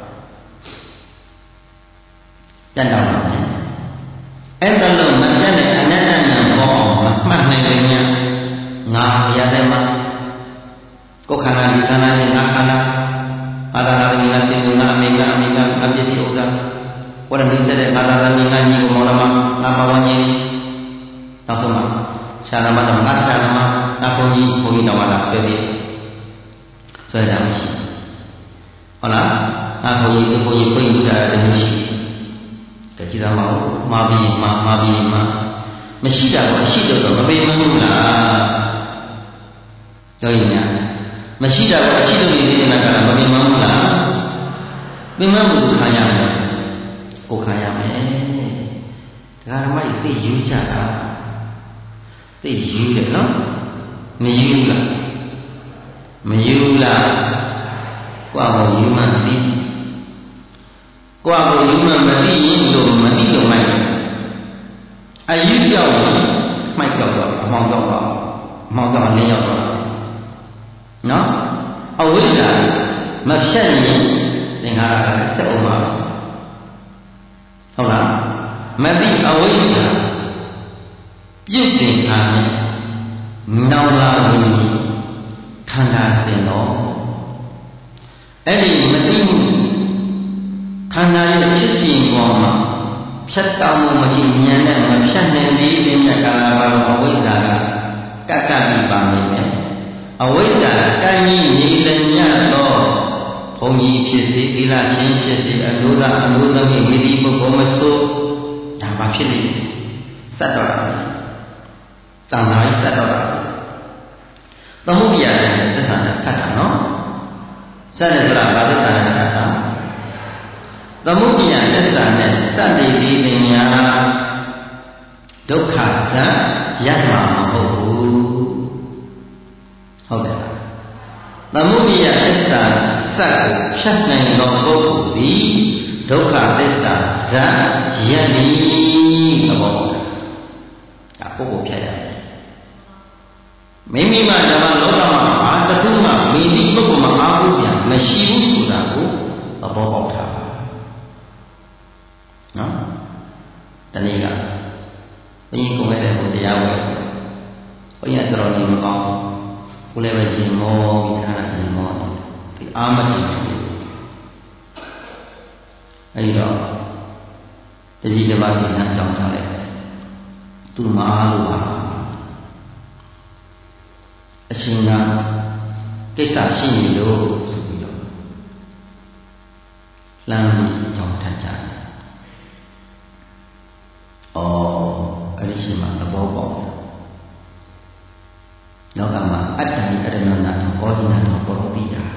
ကြက်တော့လာမယ်အဲ့ဒါလို့မပြတ်တဲ့အနတ္တဉာဏ်ပေါ်အောင်မှတ်နိုင်တယ်ညာငါရတဲ့မှာကိုယ်ခန္ဓာဒီခန္ဓာနဲ့ငါခန္ဓာအာရဏာမိငါစေငါအမိငါအမိငါငါပစ္စည်းဥစ္စာဝရဏိစတဲ့ငါသာသမီငါညီကိုမောင်နှမငါပဝန်းကျင်နောက်ဆုံးမှာဆရာမတော်ငါဆရာမငါဘုန်းကြီးဘုန်းကြီးတော်လာဆွဲပြီးဆွဲတာမရှိဟုတ်လားငါဘုန်းကြီးဘုန်းကြီးဘုန်းကြီးတို့တာတမျိုးရှိတကြည်သားမဟုတ်မှာပြီးမှာမှာပြီးမှာမရှိတာတော့ရှိတော့တော့မပေမဘူးလားပြောရင်များမရှိတာတော့ရှိလို့နေတဲ့ကကမပေမဘူးလားပေမဘူးခံရမယ်ကိုခံရမယ်ဒါဓမ္မကြီးသိယူကြတာသိယူတယ်နော်မယူလားမယူလားကိုယ့်ကိုယူမှသိကိုယ့်ကိုယူမှမသိရင်လို့မသိလို့မိုက်အယူကြောက်မိုက်ကြောက်တော့အမောင်ကြောက်တော့အမောင်ကြောက်လင်းရောက်တော့နော်အဝိဇ္ဇာမဖြတ်ရင်သင်္ခါရကဆက်အောင်ပါဟုတ်လားမသိအဝိဇ္ဇာပြုတ်တင်တာနဲ့နောင်လာရင်ခန္ဓာစင်တော့အဲ့ဒီမသိမှုခန္ဓာရဲ့ဖြစ်စဉ်ပေါ်မှာဖြတ်တောက်မှုမရှိဉာဏ်နဲ့မဖြတ်နိုင်သေးတဲ့ကာလပါတော့အဝိဇ္ဇာကကတ်ကပ်ပြီးပါနေတယ်အဝိဇ္ဇာကံကြီးနေလည်းညတော့ဘုံကြီးဖြစ်စေသီလရှင်ဖြစ်စေအလိုသာအလိုသမီးမိတိပုဂ္ဂိုလ်မဆိုးဒါမှဖြစ်နေစက်တော့တာတဏှာကြီးစက်တော့တာသမုဒိယနဲ့သစ္စာနဲ့ဆက်တာနော်စက်တယ်ဆိုတာဘာသစ္စာနဲ့ဆက်တာသမုဒိယသစ္စာနဲ့စက်နေသည်တင်များဒုက္ခဇံရမှာမဟုတ်ဘူးဟုတ်တယ်သမုဒိယသစ္စာစက်ကိုဖြတ်နိုင်သောပုဂ္ဂိုလ်သည်ဒုက္ခသစ္စာဇံရသည်သဘောဒါပုဂ္ဂိုလ်ဖြတ်ရတယ်မိမိမှဓမ္မလောကမှာဘာတစ်ခုမှမိမိပုဂ္ဂိုလ်မှာအားကိုးပြန်မရှိဘူးဆိုတာကိုသဘောပေါက်ထားပါနော်တနည်းကဘုရင်ကိုယ်ရဲ့ဟိုတရားဝဲဘုရင်တော်တော်နေမကောင်းကိုလည်းပဲရင်မောပြီးထားတာရင်မောဒီအာမတိအဲဒီတော့တတိတပါးစီနှံကြောင်းထားလိုက်သူ့မာလို့ပါအရှင်ကကိစ္စရှိနေလို့ဆိုပြီးတော့လမ်းပြီးကြောင်းထကြတယ်ဩအဲ့ဒီရှင်မှာသဘောပေါက်တယ်လောကမှာအတ္တနိအရဏနာတောကောဟိနာတောပေါ်တိတာ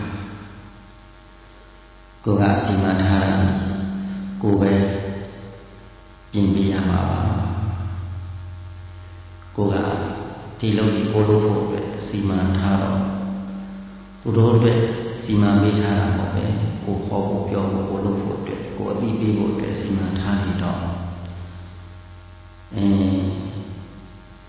ကိုယ်ကအစီမံထားတာကိုယ်ပဲပြင်ပြရမှာပါကိုယ်ကဒီလုံးကြီးကိုလို့ဖို့အတွက်စီမံထားတော့သူတို့အတွက်စီမံပေးထားတာပေါ့ပဲကိုခေါ်ဖို့ပြောဖို့ကိုလို့ဖို့အတွက်ကိုအသိပေးဖို့အတွက်စီမံထားနေတော့အဲ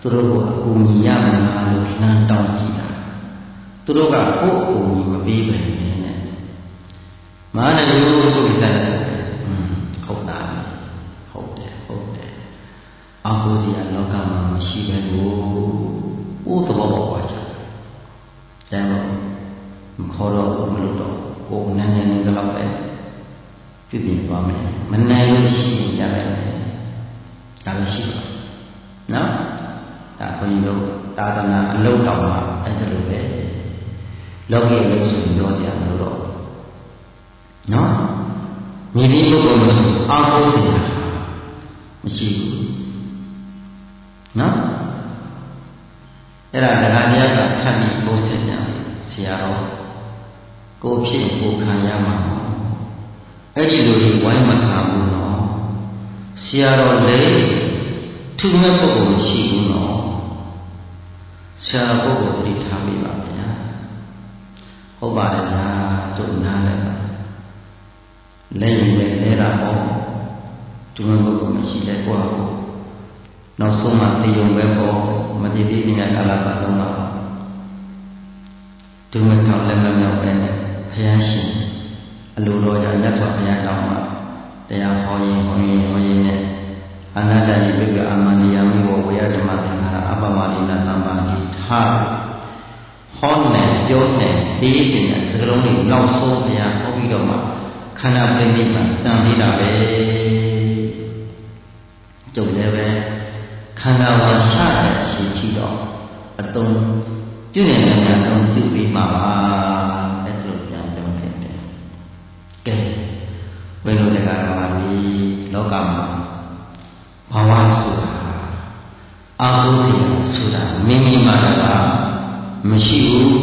သူတို့ကအကူအညီရမှာလို့လမ်းတောင်းကြည့်တာသူတို့ကကိုယ့်အကူအညီမပေးပဲနဲ့မဟာနယုဆိုပြီးစတယ်ဟုတ်တာဟုတ်တယ်ဟုတ်တယ်အာဟုစီအလောကမှာမရှိပဲလို့ဥသဘောပေါက်ပါချင်တယ်ဒါမခေါ်တော့မလို့တော့ကိုယ်နာမည်နဲ့တော့ပဲပြပြသွားမယ်မနိုင်လို့ရှိရင်ကြတယ်ဒါပဲရှိပါနော်ဒါဘုန်းကြီးတို့သာသနာအလုံးတော်မှာအဲ့ဒါလိုပဲလောကီအလုပ်ဆိုရင်ပြောကြမလို့တော့နော်ညီလေးပုဂ္ဂိုလ်မျိုးအာဟုစီမရှိဘူးနော်အဲ့ဒါတရားတရားကထပ်ပြီးပို့ဆက်ကြတယ်ဆရာတော်ကိုဖြစ်ကိုခံရမှာအဲ့ဒီလိုတွေဝိုင်းမခံဘူးနော်ဆရာတော်လည်းသူ့မဲ့ပုဂ္ဂိုလ်မရှိဘူးနော်ဆရာပုဂ္ဂိုလ်တိထားမိပါဗျာဟုတ်ပါတယ်ဗျာကျုပ်နားလည်းပါလည်းရင်လည်းလဲတာပေါ့သူ့မဲ့ပုဂ္ဂိုလ်မရှိလဲကွာနောက်ဆုံးမှသိုံပဲပေါ့မတည်တည်နေကာလပတ်လုံးတော့သူ့မဲ့ထောက်လည်းမမြောက်ပဲနဲ့ဘုရားရှင်အလိုတော်ရမြတ်စွာဘုရားတောင်းမှာတရားဟောရင်ဟောရင်ဟောရင်နဲ့အနာတ္တိပိပ္ပအာမန္တိယမိဝဝေယဓမ္မသင်္ခါရအပမရိဏသမ္ပါတိထားဟောနဲ့ပြောနဲ့သိခြင်းနဲ့စကလုံးတွေနောက်ဆုံးဘုရားဟောပြီးတော့မှခန္ဓာပရိနိဗ္ဗာန်စံပြီးတာပဲကျုပ်လည်းပဲခန္ဓာဝင်ရှာတဲ့အချိန်ရှိတော့အတုံးပြုနေတဲ့ဉာဏ်တုံးပြုပြီးမှပါအဲ့ဒါပြန်ပြောဖြစ်တယ်ကဲဘယ်လိုလဲကတော့ဒီလောကမှာဘဝဆိုတာအာဟုစီဆိုတာမိမိမှာကမရှိဘူး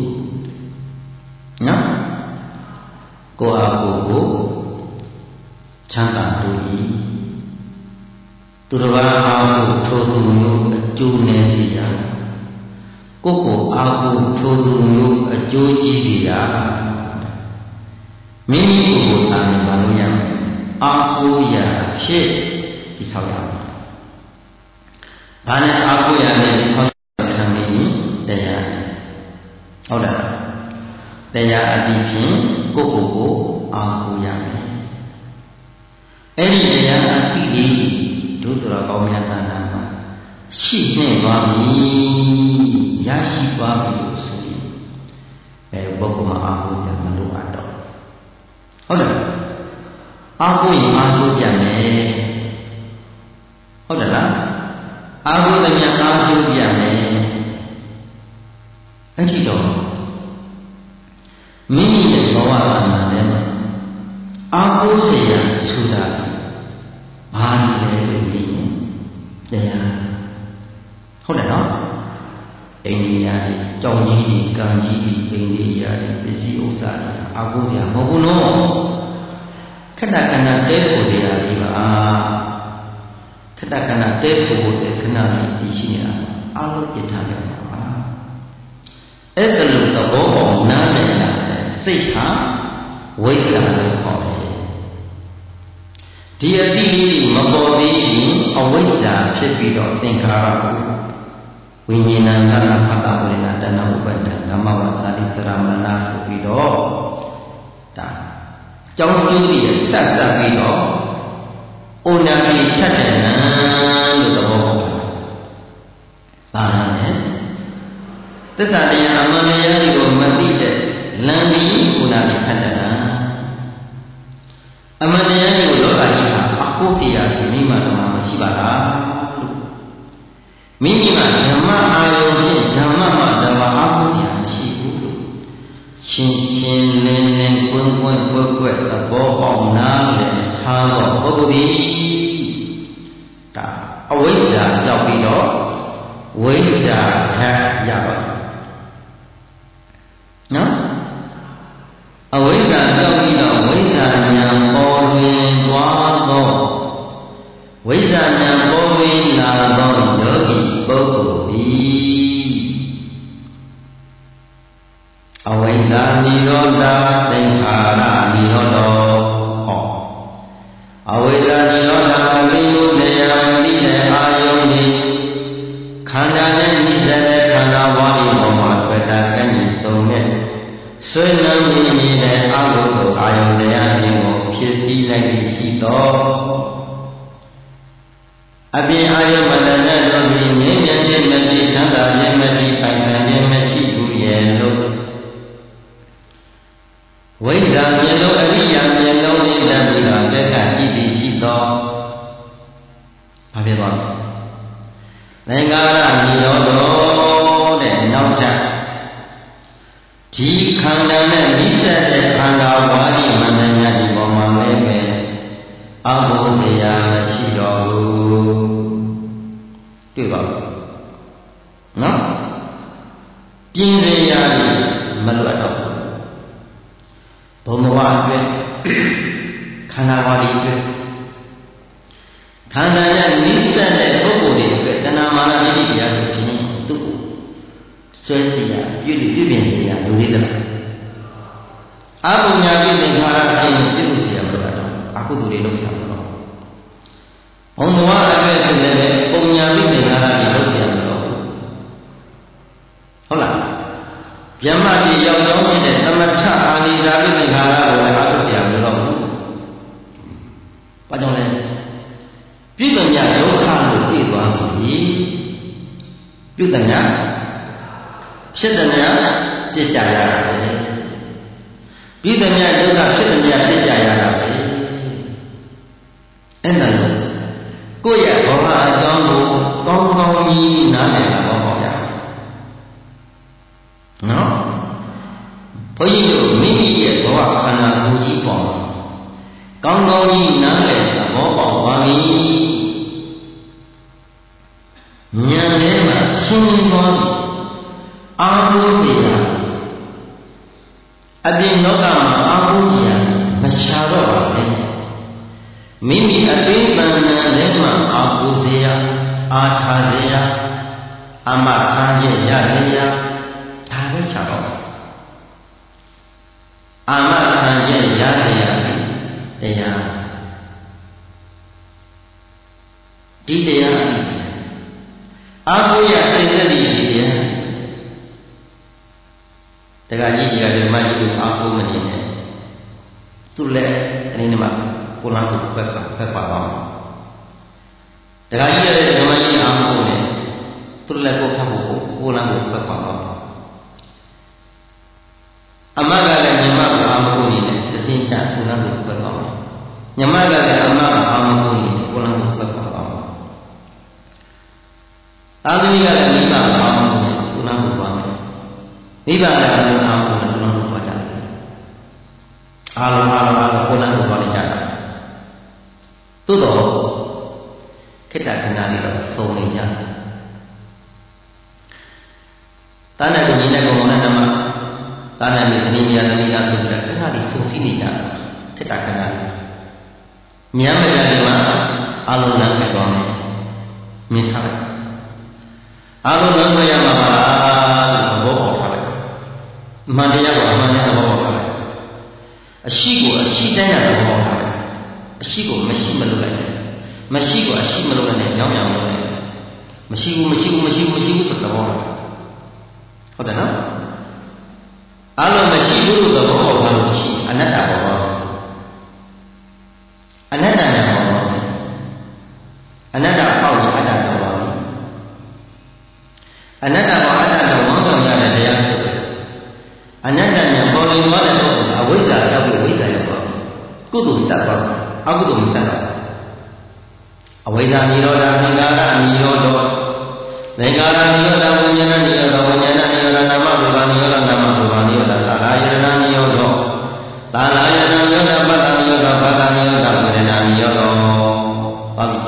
နော်ကိုယ်အကိုကိုချမ်းသာတူ၏သူတော်ဘာအာဟုထိုသူမျိုးအကျိုးနည်းစီရာကိုယ်ကိုအာဟုထိုသူမျိုးအကျိုးကြီးစီရာမိမိကိုယ်ကိုသာနေပါလို့ရမယ်အာဟုရာဖြစ်ဒီဆောက်ရမယ်ဘာနဲ့အာဟုရာနဲ့ဒီဆောက်ခံပြီးတရားဟုတ်တယ်တရားအတိဖြင့်ကိုယ့်ကိုယ်ကိုအာဟုရမယ်အဲ့ဒီတရားအတိလေးဒုသရကောင်းမြတ်တဏ္ဍာမှာရှိနေသွားပြီရရှိသွားပြီလို့ဆိုရင်အဲပုဂ္ဂိုလ်မှာအာဟုရမလို့အပ်တော့ဟုတ်တယ်အာဟုရင်အာဟုပြန်မယ်ဟုတ်တယ်လားအာဟုတည်းအာဟုပြန်မယ်အဲ့ဒီတော့မိမိရဲ့ဘဝအမှန်တည်းမှာအာဟုစေရဆိုတာဘာလဲလို့မြင်ရင်တရားဟုတ်တယ်နော်အိန္ဒိယတွေကြောင်ကြီးတွေကံကြီးတွေပိန်တွေရာတွေပစ္စည်းဥစ္စာတွေအာဟုစရာမဟုတ်ဘူးနော်ခဏခဏတဲဖို့တရားလေးပါခဏခဏတဲဖို့တဲ့ခဏလေးသိရှိနေတာအလုံးပြထားကြပါပါအဲ့ဒါလို့သဘောပေါက်နားလည်လာတဲ့စိတ်ဟာဝိဇ္ဇာလို့ခေါ်တယ်ဒီအတိလေးမပေါ်သေးရင်အဝိဇ္ဇာဖြစ်ပြီးတော့သင်္ခါရကိုဝိညာဏသနာဖတာဝိညာဏတဏှုပ္ပတ္တဓမ္မဝါစာတိသရမဏဆိုပြီးတော့ဒါကြောင်းကျိုးတွေဆက်ဆက်ပြီးတော့ဩနာတိထက်တဲ့နံလို့သဘောပေါက်ပါဘာလဲသစ္စာတရားအမှန်တရားတွေကိုမသိတဲ့လမ်းပြီးဩနာတိထက်တဲ့နံအမှန်တရားတွေကိုလောကကြီးဟာအဖို့တရားဒီမိမတော်မှာမရှိပါလားမိမိမှာဓမ္မအာယုဖြင့်ဓမ္မမှာဓမ္မအဖို့တရားမရှိဘူးလို့ရှင်းရှင်းလင်းလင်းကွန်းကွန်းကွက်ကွက်သဘောပေါက်နားလည်ထားသောပုဂ္ဂိုလ်သည်ဒါအဝိဇ္ဇာကြောက်ပြီးတော့ဝိဇ္ဇာထရပါနော်အဝိဇ္ဇာကြောက်ပြီးတော့ဝိဇ္ဇာဉာဏ်ပေါ်တွင်သွားသောဝိဇ္ဇာဉာဏ်ပေါ်တွင်လာသောယောဂီပုဂ္ဂိုလ်သည်အဝိဇ္ဇာနိရောဓသင်္ခါရနိရောဓဟောအဝိဇ္ဇာနိရောဓမသိမှုတရားမသိတဲ့အာယုန်သည်ခဒီခန္ဓာနဲ့နိစ္စတဲ့ခန္ဓာဝါဒီမန္တညာဒီပေါ်မှာလည်းပဲအဘုဇရာမရှိတော့ဘူးတွေ့ပါဘူးနော်ပြင်းစရာမလွတ်တော့ဘူးဘုံဘဝအတွက်ခန္ဓာဝါဒီအတွက်ခန္ဓာနဲ့နိစ္စတဲ့ပုဂ္ဂိုလ်တွေအတွက်တဏမာနမိတရားတွေဖြင့်သူ့ကိုဆွဲเสียပြုလို့ပြုပြင်เสียလူသေးတယ်အဘုံညာပြည့်သင်္ခါရအင်းပြုလို့เสียမလို့တော့အကုသိုလ်တွေလုပ်ဆောင်တော့ဘုံဘဝအတွက်ဆိုလည်းပုံညာပြည့်သင်္ခါရတွေလုပ်เสียမလို့ဟုတ်လားဗျမတိရောက်ကြောင်းဖြစ်တဲ့သမထအာနိသာပြည့်သင်္ခါရကိုလည်းအကုသိုလ်เสียမလို့ဘူးဘာကြောင့်လဲပြုသမျှဒုက္ခလို့ပြည့်သွားပြီပြုသမျှဖြစ်သမျှပြစ်ကြရတာပဲပြုသမျှဒုက္ခဖြစ်သမျှပြစ်ကြရတာပဲအဲ့ဒါလို့ကိုယ့်ရဲ့ဘဝအကြောင်းကိုကောင်းကောင်းကြီးနားလည်တာပေါ့ပေါ့ဗျာနော်ဘုန်းကြီးတို့မိမိရဲ့ဘဝခန္ဓာကိုယ်ကြီးပေါ့ကောင်းကောင်းကြီးနားလည်သဘောပေါက်ပါပြီဉာဏ်ထဲမှာရှင်းလင်းသွားပြီအာဟုစေယအပြင်လောကမှာအာဟုစေယမရှာတော့ပါနဲ့မိမိအပိသန္နထဲမှာအာဟုစေယအာထာစေယအမခံချက်ရစေယဒါပဲရှာတော့အာမခံချက်ရစေယတရားဒီတရားအာဟုယစိတ်သက်ဒီတရားတခါကြီးကြီးကဓမ္မကြီးကိုအာဟုမနေနဲ့သူ့လက်အနေနဲ့မှကိုလန်းကိုဖက်ပါဖက်ပါတော့တခါကြီးရဲ့ဓမ္မကြီးအာဟုနဲ့သူ့လက်ကိုဖက်ဖို့ကိုလန်းကိုဖက်ပါတော့အမကလည်းညီမကအာဟုနေနဲ့တသိချကိုလန်းကိုဖက်ပါတော့ညီမကလည်းအမကအာဟုနေနဲ့ကိုလန်းကိုဖက်ပါတော့အာသမီးကလည်းမိဘကအာဟုနဲ့ကိုလန်းကိုပါမယ်မိဘလည်းအားလုံးအားလုံးကိုလုံးလုံးသွားကြတယ်အားလုံးအားလုံးအားလုံးကိုယ်လည်းသွားနေကြတာသို့တော့ခိတ္တခဏလေးတော့စုံနေကြတာနဲ့ကိုညီနဲ့ကိုမောင်နဲ့ဓမ္မတာနဲ့မိသတိမြတ်သမီးသားဆိုပြီးတော့ခဏလေးစုံစည်းနေကြခိတ္တခဏလေးဉာဏ်မကြတဲ့မှာအားလုံးလမ်းပြသွားမယ်မြင်ထားတယ်အားလုံးလမ်းပြရမှာပါလို့သဘောပေါက်ထားတယ်မှန်တရားကိုအမှန်နဲ့သဘောပေါက်ထားတယ်အရှိကိုအရှိတိုင်းနဲ့သဘောပေါက်ထားတယ်အရှိကိုမရှိမလို့လိုက်တယ်မရှိကိုအရှိမလို့နဲ့ကြောင်းကြောင်လို့လိုက်တယ်မရှိဘူးမရှိဘူးမရှိဘူးမရှိဘူးဆိုသဘောပေါက်ဟုတ်တယ်နော်အလုံးမရှိဘူးလို့သဘောပေါက်ထားလို့ရှိအနတ္တဘောပေါက်အနတ္တနဲ့ဘောပေါက်အနတ္တပေါက်ရင်အတ္တဘောပေါက်အနတ္တဘောအတ္တကိုဝမ်းဆောင်ရတဲ့တရားဆိုအနတ္တဉာဏ်ပေါ်လွင်သွားတဲ့ပုဂ္ဂိုလ်အဝိဇ္ဇာရောက်ပြီးဝိဇ္ဇာရောက်သွားကုသိုလ်စသွားအကုသိုလ်မစတော့အဝိဇ္ဇာနိရောဓသင်္ခါရနိရောဓသင်္ခါရနိရောဓဝိညာဏနိရောဓဝိညာဏနိရောဓနာမရူပနိရောဓနာမရူပနိရောဓသာလာယရဏနိရောဓသာလာယရဏနိရောဓပတ္တနိရောဓဘာဂနိရောဓဝေဒနာနိရောဓပါပြီ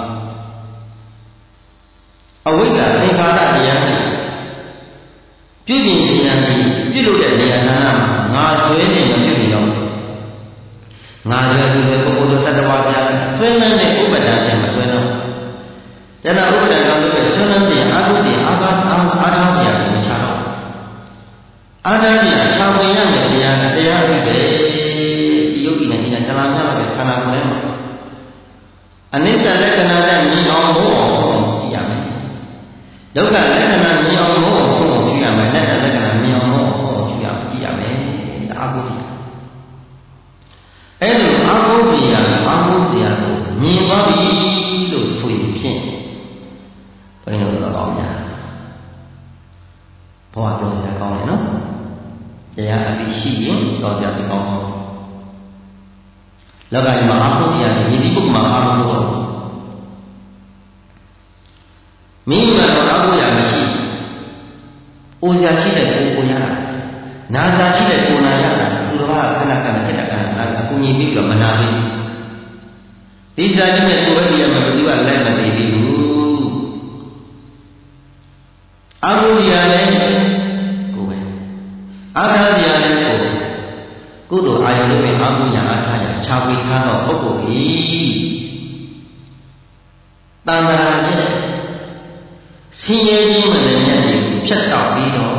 အဝိဇ္ဇာသင်္ခါရတရားနဲ့ပြုပြင်ဉာဏ်ကြီးပြုလို့တဲ့နေရာဌာနမှာငါဆွဲနေမပြုပြင်တော့ငါဆွဲသူတဲ့ပုဂ္ဂိုလ်တို့တတ္တဝါပြဆွဲနှံတဲ့ဥပဒံပြန်မဆွဲတော့တဏှာဥပဒံကြောင့်လို့ဆွဲနှံတဲ့အာဟုတိအာဘာအာအာထာတရားကိုမချတော့အာထာတရားခြောင်ဝင်ရမယ်တရားနဲ့တရားအဖြစ်ပဲဒီယုတ်ဒီနဲ့ဒီနဲ့တလားများပဲခန္ဓာကိုယ်ထဲမှာအနိစ္စလက္ခဏာနဲ့မြင်အောင်မို့အောင်ကြည့်ရမယ်ဒုက္ခလက္ခဏာမြင်အောင်မို့အောင်ဆုံးအောင်ကြည့်ရမယ်အနတ္တလက္ခဏာမြင်အောင်မို့အောင်ဆုံးအောင်ကြည့်ရမယ်ကြည့်ရမယ်ဒါအာဟုတိအဲ့လိုအာဟုတိရအာဟုစီရကိုမြင်သွားပြီလို့ဆိုရင်ဖြင့်ဘယ်လိုတော့ကောင်းများဘဝပြောစရာကောင်းတယ်နော်တရားအသိရှိရင်တော့ကြတယ်ကောင်းလောကကြီးမှာအာဟုစီရရဲ့ယတိပုဂ္ဂမှာအာဟုလို့မိမိကတော့အာဟုရမရှိအိုစရာရှိတဲ့ကိုကိုရတာနာသာရှိတဲ့ကိုယ်နာရတာသူတော်ကခဏခဏဖြစ်တာကအကူညီပြီးတော့မနာဘူးဒီဇာတိနဲ့ကိုယ်ပဲဒီမှာဘယ်သူကလိုက်မသိသေးဘူးအာဟုဇာလည်းကိုယ်ပဲအာထာဇာလည်းကိုယ်ပဲကုသိုလ်အာယုန်နဲ့အာဟုညာအာထာညာခြားဝေထားတော့ပုဂ္ဂိုလ်ကြီးတန်ត្រာရဲ့ဆင်းရဲခြင်းမလည်းနဲ့ဖြတ်တောက်ပြီးတော့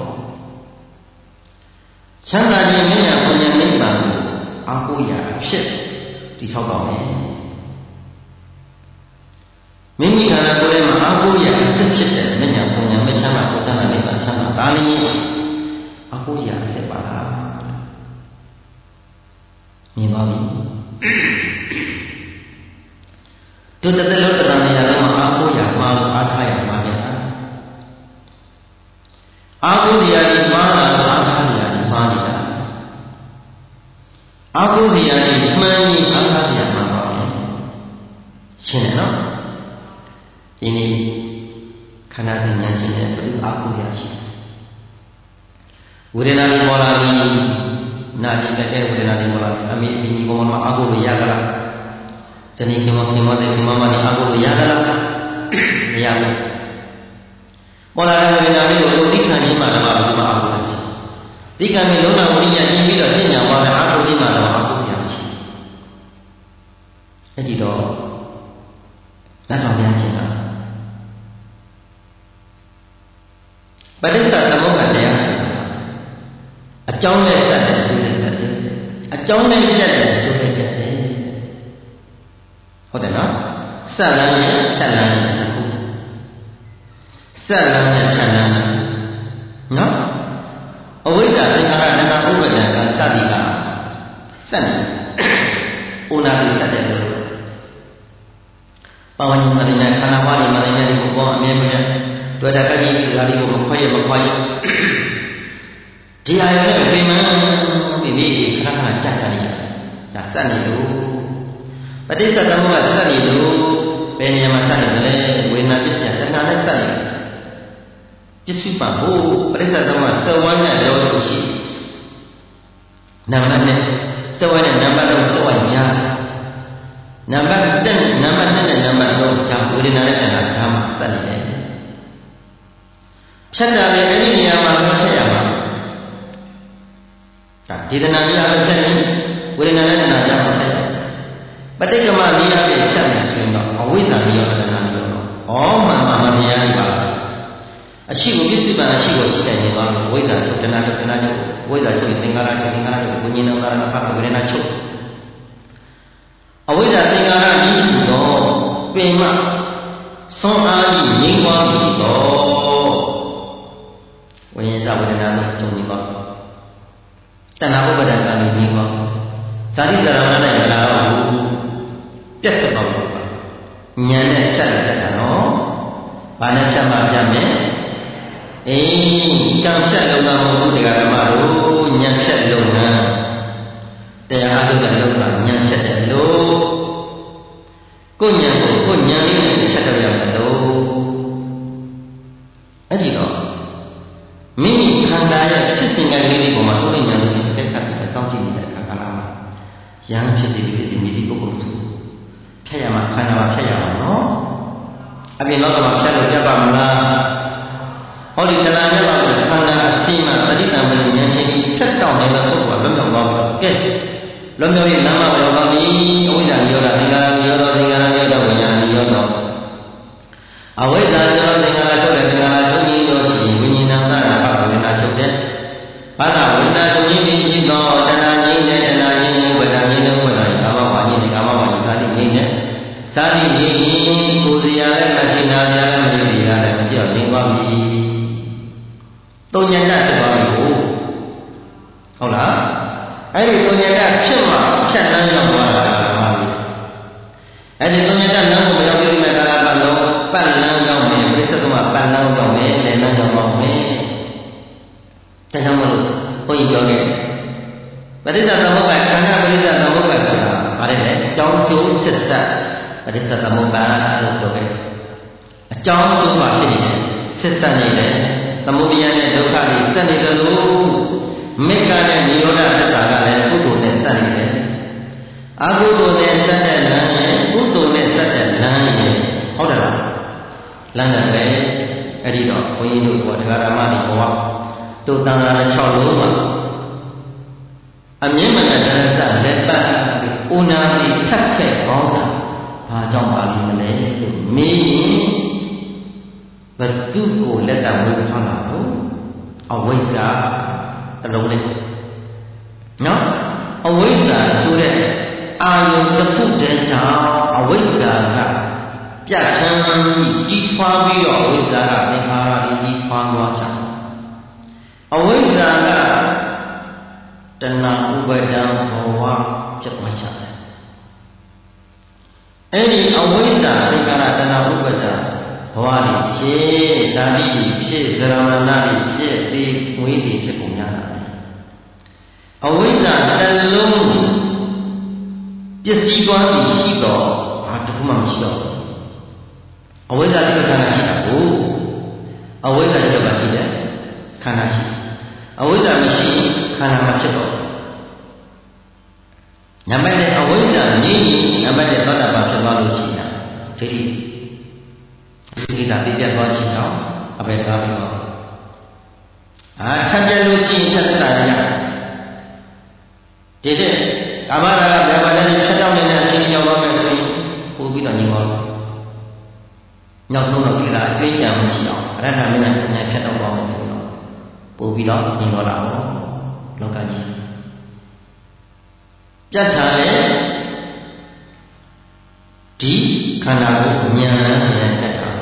ချမ်းသာခြင်းမြတ်ဘုရားနိဗ္ဗာန်ကိုအာဟုညာအဖြစ်တည်ဆောက်တော့မယ်မိမိခန္ဓာကိုယ်ထဲမှာအာဟုညာအစစ်ဖြစ်တဲ့မြတ်ဘုရားမချမ်းသာဘုရားနိဗ္ဗာန်ချမ်းသာဒါလည်းအာဟုညာအစစ်ပါလားမြင်ပါပြီတို့တသက်လုံးတရားနေရာလုံးမှာအာဟုညာမှာအားထားရမှာဗျာအာဟုဇာတိမှားတာအာထာဇာတိမှားနေတာအာဟုဇာတိမှန်ရင်အာထာဇာမှာပါပဲရှင်းတယ်နော်ဒီနေ့ခန္ဓာပညာရှင်တဲ့ဘုရားအာဟုဇာရှိဝေဒနာတွေပေါ်လာပြီးနာကျင်တဲ့ဝေဒနာတွေပေါ်လာပြီးအမေအမေကြီးပေါ်မှာအာဟုလို့ရကြလားဇနီးခင်မခင်မတဲ့ခင်မမနဲ့အာဟုလို့ရကြလားမရဘူးပေါ်လာတဲ့ဝေဒနာလေးကိုသိခံခြင်းမှာတော့ဒီမှာအာဟုလို့ရှိသိခံပြီးလုံးဝဝိညာဉ်ကြီးပြီးတော့သိညာပေါ်တဲ့အာဟုခြင်းမှာတော့အာဟုရရှိအဲ့ဒီတော့လက်ဆောင်ပြန်ခြင်းတာပဋိစ္စသမုပ္ပါဒ်တရားဆိုတာအကြောင်းနဲ့တက်တဲ့ကျိုးနဲ့တက်တယ်အကြောင်းနဲ့တက်တဲ့ကျိုးနဲ့တက်တယ်ဟုတ်တယ်နော်ဆက်လန်းနဲ့ဆက်လန်းနဲ့တစ်ခုဆက်လန်းနဲ့ဆက်လန်းနဲ့နော်အဝိဇ္ဇာသင်္ခါရတဏှာဥပါဒံကစသည်ကဆက်နေဥနာတိဆက်တဲ့လို့ပဝဉ္ဇမရဏခန္ဓာဝါရီမရဏဒီကိုပေါ်အမြဲမပြတ်တွေ့တာကကြီးဒီဟာလေးကိုမခွဲရမခွာရဒီဟာရဲ့ပြင်မှန်ပြီးပြီးခဏခဏကြာကြာနေရဒါစက်နေလို့ပဋိစ္စသမုပ္ပါဒ်စက်နေလို့ဘယ်နေရာမှာစက်နေလဲဝေဒနာပစ္စယတဏှာနဲ့စက်နေပစ္စုပန်ဟိုပဋိစ္စသမုပ္ပါဒ်စဝန်းနဲ့လောလို့ရှိနံပါတ်နဲ့စဝန်းနဲ့နံပါတ်တော့စဝန်းညာနံပါတ်တက်နံပါတ်နဲ့နံပါတ်တော့ကြာဝေဒနာနဲ့တဏှာချားမှာစက်နေတယ်ဖြတ်တာလေအဲ့ဒီနေရာမှာဖြတ်ရမှာဒါဒေသနာကြီးအားဖြတ်ရင်ဝေဒနာနဲ့တဏှာကြောင့်ဖြတ်ပဋိက္ခမနည်းအားဖြင့်ဖြတ်နေဆိုရင်တော့အဝိဇ္ဇာနည်းရောတဏှာနည်းရောဩမှန်မှန်တရားကြီးပါအရှိကိုပစ္စည်းပါအရှိကိုရှိတယ်နေပါလို့ဝိဇ္ဇာချုပ်တဏှာချုပ်တဏှာချုပ်ဝိဇ္ဇာချုပ်သင်္ခါရချုပ်သင်္ခါရချုပ်ဝိညာဉ်တော်ကာရဏဖတ်ဝေဒနာချုပ်အဝိဇ္ဇာသင်္ခါရနည်းတော့ပင်မသွန်အားကြီးငြိမ်းသွားပြီတော့ဝိညာဉ်ဝေဒနာနဲ့ကြုံနေပါတဏှာဥပါဒံကလည်းငြိမ်းသွားဇာတိဇာရဏနဲ့မလာတော့ဘူးပြတ်သွားတော့ပါဉာဏ်နဲ့ဆက်လက်တာနော်ဘာနဲ့ဆက်မှပြမယ်အေးကံဖြတ်လုံတာမဟုတ်ဘူးတရားဓမ္မတို့ဉာဏ်ဖြတ်လုံတာတရားအားထုတ်တဲ့လုံတာဉာဏ်ဖြတ်တယ်လို့ကိုဉာဏ်ကိုကိုဉာဏ်လေးနဲ့ဖြတ်တော့ရတယ်လို့အဲ့ဒီတော့မိမိခန္ဓာရဲ့ဖြစ်စဉ်ကလေးလေးပေါ်မှာကိုယ်ဉာဏ်လေးနဲ့တက်ခတ်ပြီးစောင့်ကြည့်နေတဲ့အခါကလာမှာယံဖြစ်စီဖြစ်စီမိဒီပုဂ္ဂိုလ်စုဖြတ်ရမှာခန္ဓာမှာဖြတ်ရမှာနော်အပြင်တော့မှဖြတ်လို့ပြတ်ပါမလားဟောဒီတဏှာနဲ့ပါပဲခန္ဓာအစီမပဋိသင်္ပတိဉာဏ်ချင်းဖြတ်တောင်းနေတဲ့ပုဂ္ဂိုလ်ကလွတ်မြောက်သွားပြီကဲလွတ်မြောက်ရဲ့လမ်းမပေါ်ပါပြီအဝိဇ္ဇာရောတာသင်္ခါရရောတော့သင်္ခါရရောတော့ဝိညာဉ်ရောတော့အဝိဇ္ဇာရောသင်္ခါရချုပ်တဲ့သင်္ခါရချုပ်ကြီးတော့ရှိဝိညာဉ်နာနာပါဝေဒနာချုပ်တဲ့ဘာသာဝိညာဉ်ချုပ်ကြီးပြီးရှိတော့တဏှာငြိမ့်တဲ့တဏှာငြိမ့်တဲ့ဝိညာဉ်ငြိမ့်တဲ့ဝိညာဉ်ကာမဝါငြိမ့်တဲ့ကာမဝါငြိမ့်တဲ့ငြိမ့်တဲ့စာတိငြိမ့်ရင်ကိုယ်စရာလည်းမရှိနာစရာလည်းမရှိရလည်းမကြောက်ငြိမ့်သွားပြီတုံညတဖြစ်သွားပြီဟုတ်လားအဲ့ဒီတုံညတဖြစ်မှဖြတ်လန်းရောက်သွားတာပါပဲအဲ့ဒီတုံညတလမ်းကိုမရောက်သေးတဲ့ကာလပတ်လုံးပတ်လန်းရောက်မယ်ပြစ္ဆုတ်ကပတ်လန်းရောက်မယ်လယ်လန်းရောက်ပါမယ်ဒါကြောင့်မလို့ဘုန်းကြီးပြောခဲ့ပဋိစ္စသမုပ္ပါဒ်ခန္ဓာပဋိစ္စသမုပ္ပါဒ်ဆိုတာဗါတယ်လေအကြောင်းကျိုးဆက်ဆက်ပဋိစ္စသမုပ္ပါဒ်လို့ပြောခဲ့အကြောင်းကျိုးမှာဖြစ်နေတယ်ဆက်ဆက်နေတယ်သမုဒယနဲ့ဒုက္ခတွေဆက်နေတယ်လို့မတို့တန်ခါ၆လုံးမှာအမြင့်မနဲ့တရစလက်ပတ်ဥနာတိထက်ခဲ့ကောင်းတာဘာကြောင့်ပါလိမ့်မလဲလို့မေးရင်ဘသူကိုလက်တံဝေထားတာလို့အဝိဇ္ဇာတလုံးလေးနော်အဝိဇ္ဇာဆိုတဲ့အာယုတစ်ခုတည်းကြောင့်အဝိဇ္ဇာကပြတ်ဆန်းပြီးကြီးထွားပြီးတော့အဝိဇ္ဇာကသင်္ခါရတွေကြီးထွားသွားကြအဝိဇ္ဇာကတဏှာဥပါဒံဘဝဖြစ်သွားကြတယ်အဲ့ဒီအဝိဇ္ဇာသင်္ခါရတဏှာဥပါဒံဘဝတွေဖြစ်ဇာတိတွေဖြစ်ဇရမဏတွေဖြစ်ဒီငွေတွေဖြစ်ကုန်ကြတာအဝိဇ္ဇာတစ်လုံးပစ္စည်းသွားပြီးရှိတော့ဘာတစ်ခုမှမရှိတော့အဝိဇ္ဇာတိခန္ဓာရှိတာကိုအဝိဇ္ဇာတိကရှိတယ်ခန္ဓာရှိအဝိဇ္ဇာမရှိခန္ဓာမဖြစ်တော့နံပါတ်အဝိဇ္ဇာငြိမ့်ရင်နံပါတ်သောတာပန်ဖြစ်သွားလို့ရှိတာဒိဋ္ဌိဒီတာပြည့်ပြတ်သွားခြင်းတော့အဘယ်ကားပြီးတော့အာထပ်ပြလို့ရှိရင်သက်သာရဒီတဲ့ကာမရာဂဗျာပါဒနဲ့ဆက်တောင်းနေတဲ့အချိန်ရောက်သွားမယ်ဆိုရင်ပို့ပြီးတော့ညီမောနောက်ဆုံးတော့ဒီလားအသိဉာဏ်မရှိအောင်အရဟတမဉ္ဇဉ်နဲ့ဖြတ်တော့ပါမယ်ဆိုတော့ပို့ပြီးတော့ညီမောလာအောင်လောကကြီးပြတ်ထားတဲ့ဒီခန္ဓာကိုဉာဏ်နဲ့ဉာဏ်တက်တာ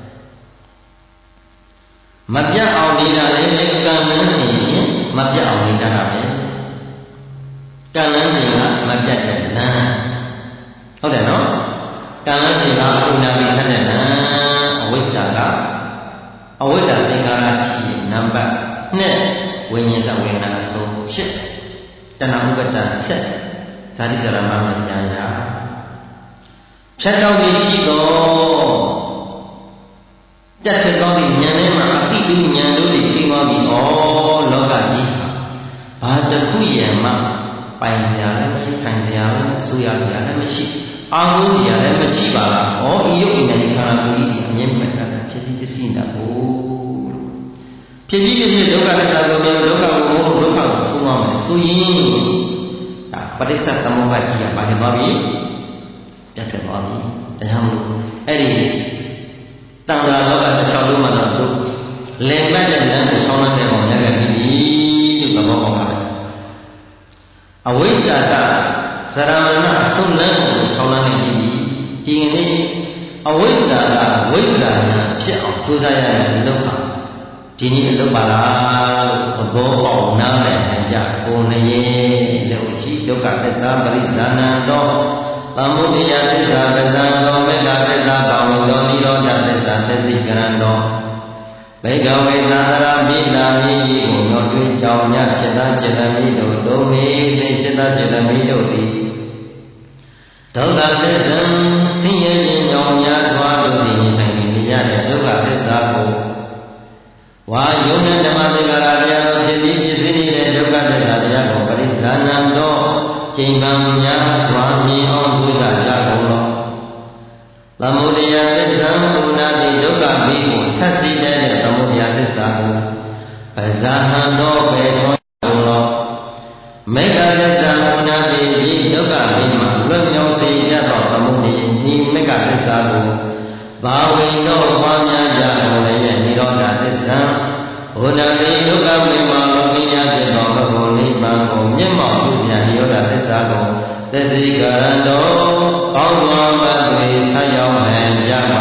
မပြတ်အောင်နေတာလည်းကံလန်းနေရင်မပြတ်အောင်နေတာပဲကံလန်းနေတာမပြတ်တဲ့လမ်းဟုတ်တယ်နော်ကံလန်းနေတာဥနာမိထတဲ့လမ်းအဝိဇ္ဇာကအဝိဇ္ဇာသင်္ခါရရှိနံပါတ်နှစ်ဝိညာဉ်တဝေဒနာဆိုဖြစ်တဏှာဥပ္ပတ္တဆက်ဇာတိကရမမဉာဏ်ရာဖြတ်တောက်ပြီးရှိတော့တက်တဲ့ကောင်းတဲ့ဉာဏ်ထဲမှာအတိတုဉာဏ်တို့တွေပြီးသွားပြီဩလောကကြီးဘာတစ်ခုရမှပိုင်ကြလည်းမရှိဆိုင်ကြလည်းအစိုးရကြလည်းမရှိအာဟုကြလည်းမရှိပါလားဩဒီယုတ်ဉာဏ်ဒီခန္ဓာကိုယ်ကြီးအမြင့်မဲ့တာဖြစ်ပြီးပစ္စည်းတာကိုဖြစ်ပြီးဖြစ်ဒုက္ခသစ္စာကိုမြင်ဒုက္ခကိုဒုက္ခကိုဆုံးသွားမယ်ဆိုရင်ဒါပရိစ္ဆေသမုပ္ပါဒ်ကြီးကဘာဖြစ်သွားပြီပြတ်ပြတ်သွားပြီတရားမလို့အဲ့ဒီတန်ခါလောကတစ်လျှောက်လုံးမှာတော့သူလင်ပတ်တဲ့လမ်းကိုဆောင်းတဲ့ပုံရခဲ့ပြီလို့သဘောပေါက်ပါတယ်အဝိဇ္ဇာကဇရမဏအဆုံးလမ်းကိုဆောင်းတဲ့ပြီဒီကနေ့အဝိဇ္ဇာကဝိဇ္ဇာညာဖြစ်အောင်ကြိုးစားရတဲ့လုပ်ပါဒီနည်းအလုပ်ပါလားလို့သဘောပေါက်နားလည်နိုင်ကြကိုယ်နဲ့လို့ရှိဒုက္ခသစ္စာပရိသဏံတော့သမုဒိယသစ္စာပဇံတော်မေတ္တာသစ္စာဘာဝတော်နိရောဓသစ္စာသစ္စိကရဏတော်ဘေကဝေသံဃာမိနာမိကိုညောတွင်ကြောင့်မြတ်จิตจิตမိတို့ဒုံမေသိจิตจิตမိတို့သည်ဒုက္ခသစ္စာဆင်းရဲခြင်းကြောင့်များစွာတို့သည်ဆိုင်နေရတဲ့ဒုက္ခသစ္စာကိုဝါယုံနဲ့ဓမ္မသင်္ကာရတရားတော်ဖြစ်ပြီးဖြစ်စေနေတဲ့ဒုက္ခသစ္စာတရားကိုပရိစ္ဆာနံတော်ချိန်ပန်များစွာမြင်အောင်ကြိုးစားကြကုန်လောသမုဒယသစ္စာဘုနာတိဒုက္ခဘိကိုထပ်စီတဲ့သမုဒယသစ္စာကိုပဇာဟံတော်ပဲဆုံးကုန်လောမေဃသစ္စာဘုနာတိဒီဒုက္ခဘိမှာလွတ်မြောက်စေရသောသမုဒယဒီမေဃသစ္စာကိုဘာဝိနောပွားများကြကုန်လည်းရဲ့နိရောဓသစ္စာဘုနာတိဒုက္ခဘိမှာလောကိညာဖြစ်သောဘဂဝနိဗ္ဗာန်ကိုမျက်မှောက်ပြုစရာနိရောဓသစ္စာကိုသစ္စိကရဏတော်ကောင်းစွာမသွေဆက်ရောက်နိုင်ကြပါ